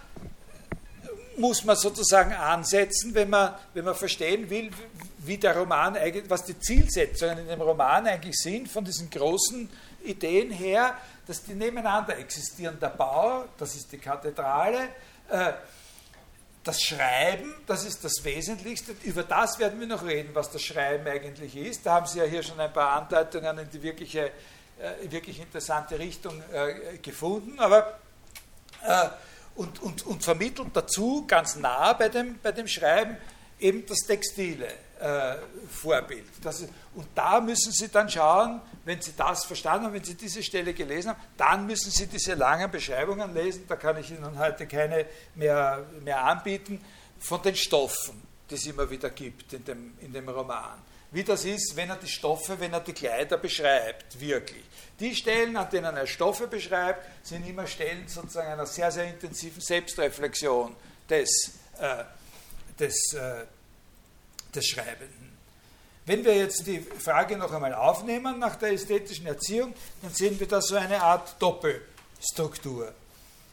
[SPEAKER 1] muss man sozusagen ansetzen, wenn man, wenn man verstehen will, wie der Roman eigentlich, was die Zielsetzungen in dem Roman eigentlich sind, von diesen großen Ideen her, dass die nebeneinander existieren. Der Bau, das ist die Kathedrale, äh, das Schreiben, das ist das Wesentlichste. Über das werden wir noch reden, was das Schreiben eigentlich ist. Da haben Sie ja hier schon ein paar Andeutungen in die wirkliche, äh, wirklich interessante Richtung äh, gefunden. Aber äh, und, und, und vermittelt dazu, ganz nah bei dem, bei dem Schreiben, eben das textile äh, Vorbild. Das ist, und da müssen Sie dann schauen, wenn Sie das verstanden haben, wenn Sie diese Stelle gelesen haben, dann müssen Sie diese langen Beschreibungen lesen, da kann ich Ihnen heute keine mehr, mehr anbieten, von den Stoffen, die es immer wieder gibt in dem, in dem Roman. Wie das ist, wenn er die Stoffe, wenn er die Kleider beschreibt, wirklich. Die Stellen, an denen er Stoffe beschreibt, sind immer Stellen sozusagen einer sehr, sehr intensiven Selbstreflexion des, äh, des, äh, des Schreibenden. Wenn wir jetzt die Frage noch einmal aufnehmen nach der ästhetischen Erziehung, dann sehen wir da so eine Art Doppelstruktur.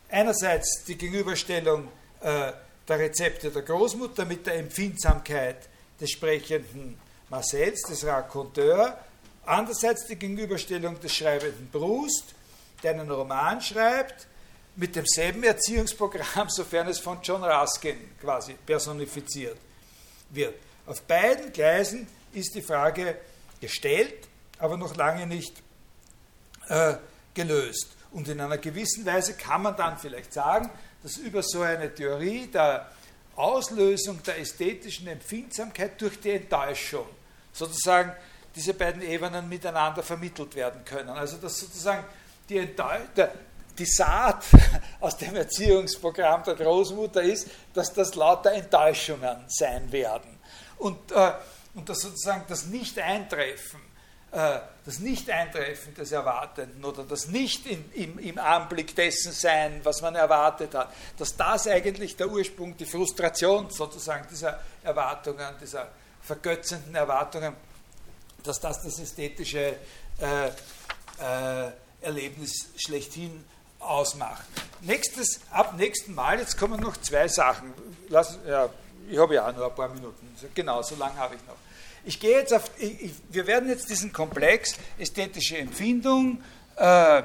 [SPEAKER 1] einerseits die Gegenüberstellung äh, der Rezepte der Großmutter mit der Empfindsamkeit des sprechenden Marcels, des Raconteur, andererseits die Gegenüberstellung des schreibenden Proust, der einen Roman schreibt, mit demselben Erziehungsprogramm, sofern es von John Ruskin quasi personifiziert wird. Auf beiden Gleisen ist die Frage gestellt, aber noch lange nicht äh, gelöst. Und in einer gewissen Weise kann man dann vielleicht sagen, dass über so eine Theorie der Auslösung der ästhetischen Empfindsamkeit durch die Enttäuschung sozusagen diese beiden Ebenen miteinander vermittelt werden können. Also dass sozusagen die, Enttäuschung, die Saat aus dem Erziehungsprogramm der Großmutter ist, dass das lauter Enttäuschungen sein werden. Und, äh, und dass sozusagen das Nicht-Eintreffen, äh, das Nicht-Eintreffen des Erwartenden oder das Nicht in, im, im Anblick dessen sein, was man erwartet hat, dass das eigentlich der Ursprung, die Frustration sozusagen dieser Erwartungen, dieser vergötzenden Erwartungen, dass das das ästhetische äh, äh, Erlebnis schlechthin ausmacht. Nächstes, ab nächsten Mal, jetzt kommen noch zwei Sachen. Lass, ja, ich habe ja auch nur ein paar Minuten. Genau, so lange habe ich noch. Ich gehe jetzt auf, ich, ich, wir werden jetzt diesen Komplex ästhetische Empfindung, äh,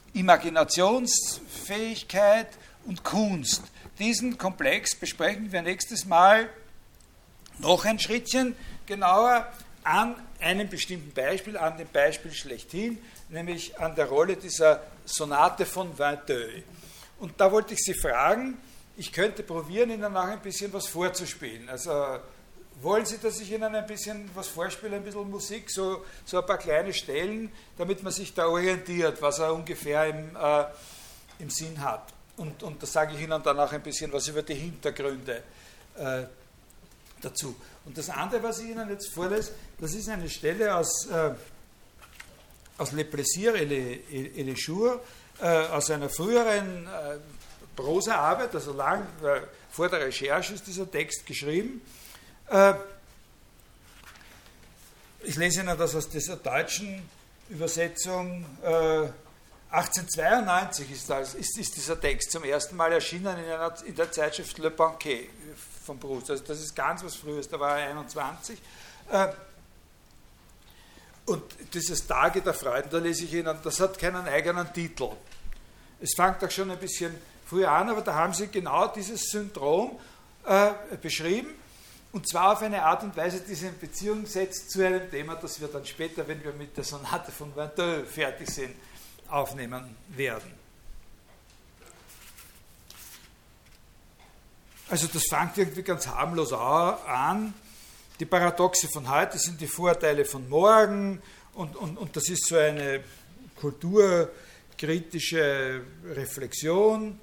[SPEAKER 1] Imaginationsfähigkeit und Kunst. Diesen Komplex besprechen wir nächstes Mal noch ein Schrittchen genauer an einem bestimmten Beispiel, an dem Beispiel schlechthin, nämlich an der Rolle dieser Sonate von Vinteuil. Und da wollte ich Sie fragen, ich könnte probieren, Ihnen auch ein bisschen was vorzuspielen. Also wollen Sie, dass ich Ihnen ein bisschen was vorspiele, ein bisschen Musik, so, so ein paar kleine Stellen, damit man sich da orientiert, was er ungefähr im, äh, im Sinn hat. Und, und da sage ich Ihnen dann auch ein bisschen was über die Hintergründe äh, dazu. Und das andere, was ich Ihnen jetzt vorlese, das ist eine Stelle aus, äh, aus Le Plaisir et les, et les Jours, äh, aus einer früheren äh, Prosaarbeit, also lang äh, vor der Recherche ist dieser Text geschrieben. Äh, ich lese Ihnen das aus dieser deutschen Übersetzung. Äh, achtzehnhundertzweiundneunzig ist, das, ist, ist dieser Text zum ersten Mal erschienen in, einer, in der Zeitschrift Le Banquet von Proust. Also das ist ganz was Frühes, da war er einundzwanzig. Äh, und dieses Tage der Freuden, da lese ich Ihnen, das hat keinen eigenen Titel. Es fängt auch schon ein bisschen früher an, aber da haben Sie genau dieses Syndrom äh, beschrieben, und zwar auf eine Art und Weise, die sich in Beziehung setzt zu einem Thema, das wir dann später, wenn wir mit der Sonate von Vinteuil fertig sind, aufnehmen werden. Also das fängt irgendwie ganz harmlos an. Die Paradoxe von heute sind die Vorurteile von morgen, und, und, und das ist so eine kulturkritische Reflexion.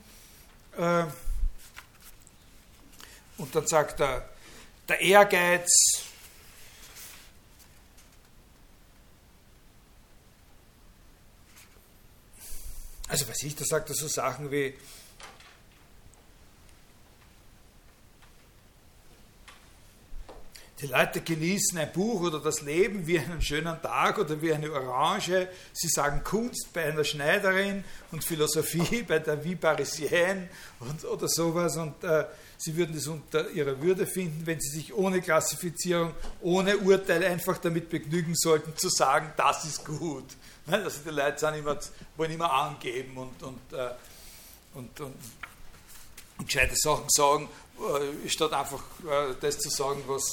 [SPEAKER 1] Und dann sagt er, der Ehrgeiz, also weiß ich, da sagt er so Sachen wie, die Leute genießen ein Buch oder das Leben wie einen schönen Tag oder wie eine Orange. Sie sagen Kunst bei einer Schneiderin und Philosophie bei der Vie Parisienne und, oder sowas. Und äh, sie würden es unter ihrer Würde finden, wenn sie sich ohne Klassifizierung, ohne Urteil einfach damit begnügen sollten, zu sagen, das ist gut. Also die Leute sind immer, wollen immer angeben und, und, äh, und, und, und gescheite Sachen sagen, äh, statt einfach äh, das zu sagen, was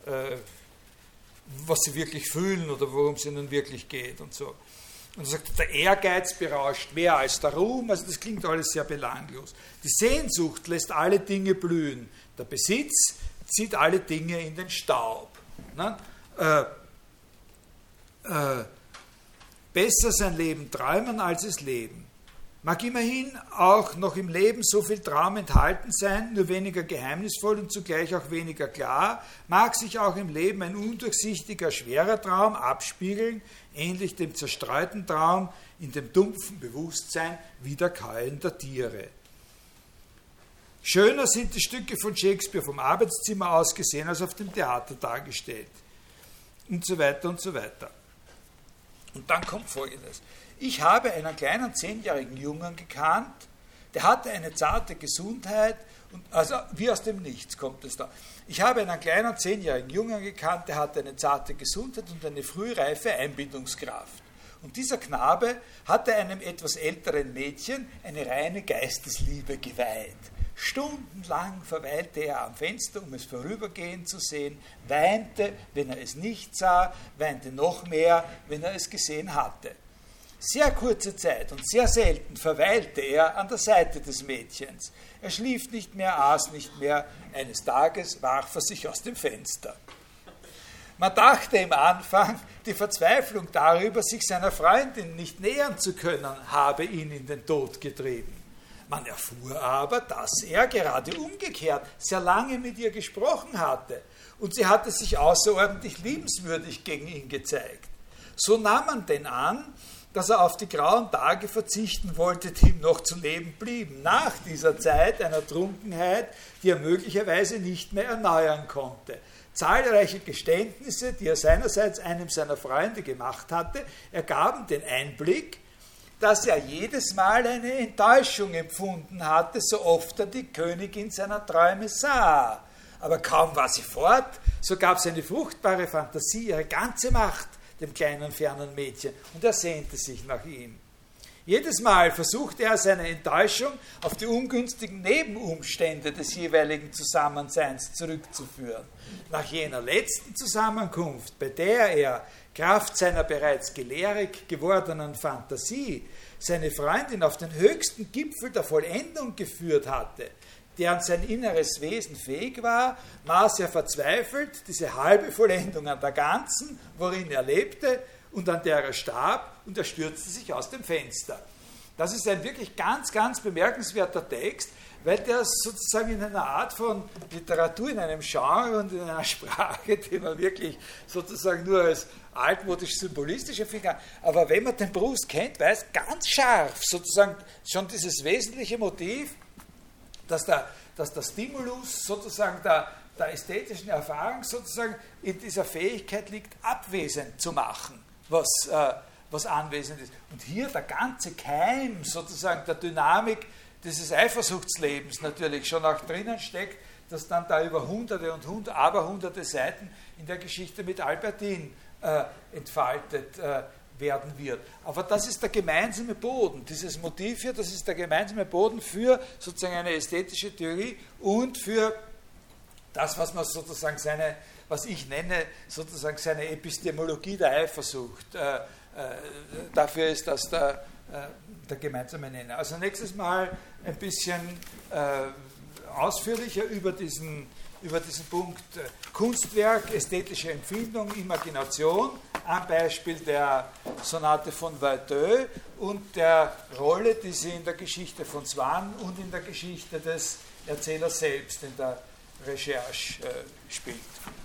[SPEAKER 1] was sie wirklich fühlen oder worum es ihnen wirklich geht und so. Und er sagt, der Ehrgeiz berauscht mehr als der Ruhm, also das klingt alles sehr belanglos. Die Sehnsucht lässt alle Dinge blühen, der Besitz zieht alle Dinge in den Staub. Ne? Äh, äh, besser sein Leben träumen, als es leben. Mag immerhin auch noch im Leben so viel Traum enthalten sein, nur weniger geheimnisvoll und zugleich auch weniger klar, mag sich auch im Leben ein undurchsichtiger, schwerer Traum abspiegeln, ähnlich dem zerstreuten Traum in dem dumpfen Bewusstsein wiederkäuender Tiere. Schöner sind die Stücke von Shakespeare vom Arbeitszimmer aus gesehen als auf dem Theater dargestellt. Und so weiter und so weiter. Und dann kommt Folgendes. Ich habe einen kleinen zehnjährigen Jungen gekannt, der hatte eine zarte Gesundheit, und also wie aus dem Nichts kommt es da. Ich habe einen kleinen zehnjährigen Jungen gekannt, der hatte eine zarte Gesundheit und eine frühreife Einbildungskraft. Und dieser Knabe hatte einem etwas älteren Mädchen eine reine Geistesliebe geweiht. Stundenlang verweilte er am Fenster, um es vorübergehen zu sehen, weinte, wenn er es nicht sah, weinte noch mehr, wenn er es gesehen hatte. Sehr kurze Zeit und sehr selten verweilte er an der Seite des Mädchens. Er schlief nicht mehr, aß nicht mehr. Eines Tages warf er sich aus dem Fenster. Man dachte im Anfang, die Verzweiflung darüber, sich seiner Freundin nicht nähern zu können, habe ihn in den Tod getrieben. Man erfuhr aber, dass er gerade umgekehrt sehr lange mit ihr gesprochen hatte und sie hatte sich außerordentlich liebenswürdig gegen ihn gezeigt. So nahm man denn an, dass er auf die grauen Tage verzichten wollte, die ihm noch zu leben blieben, nach dieser Zeit einer Trunkenheit, die er möglicherweise nicht mehr erneuern konnte. Zahlreiche Geständnisse, die er seinerseits einem seiner Freunde gemacht hatte, ergaben den Einblick, dass er jedes Mal eine Enttäuschung empfunden hatte, so oft er die Königin seiner Träume sah. Aber kaum war sie fort, so gab seine fruchtbare Fantasie ihre ganze Macht dem kleinen fernen Mädchen und er sehnte sich nach ihm. Jedes Mal versuchte er seine Enttäuschung auf die ungünstigen Nebenumstände des jeweiligen Zusammenseins zurückzuführen. Nach jener letzten Zusammenkunft, bei der er Kraft seiner bereits gelehrig gewordenen Fantasie seine Freundin auf den höchsten Gipfel der Vollendung geführt hatte, deren sein inneres Wesen fähig war, maß er verzweifelt diese halbe Vollendung an der ganzen, worin er lebte und an der er starb, und er stürzte sich aus dem Fenster. Das ist ein wirklich ganz, ganz bemerkenswerter Text, weil der sozusagen in einer Art von Literatur, in einem Genre und in einer Sprache, die man wirklich sozusagen nur als altmodisch symbolistisch empfinden kann, aber wenn man den Proust kennt, weiß ganz scharf sozusagen schon dieses wesentliche Motiv, dass der, dass der Stimulus sozusagen der, der ästhetischen Erfahrung sozusagen in dieser Fähigkeit liegt, abwesend zu machen, was, äh, was anwesend ist. Und hier der ganze Keim sozusagen der Dynamik dieses Eifersuchtslebens natürlich schon auch drinnen steckt, das dann da über hunderte und hunderte, aber hunderte Seiten in der Geschichte mit Albertine äh, entfaltet äh, werden wird. Aber das ist der gemeinsame Boden. Dieses Motiv hier, das ist der gemeinsame Boden für sozusagen eine ästhetische Theorie und für das, was man sozusagen seine, was ich nenne, sozusagen seine Epistemologie der Eifersucht. Äh, äh, dafür ist das der, äh, der gemeinsame Nenner. Also nächstes Mal ein bisschen äh, ausführlicher über diesen, über diesen Punkt äh, Kunstwerk, ästhetische Empfindung, Imagination, am Beispiel der Sonate von Watteau und der Rolle, die sie in der Geschichte von Swann und in der Geschichte des Erzählers selbst, in der Recherche äh, spielt.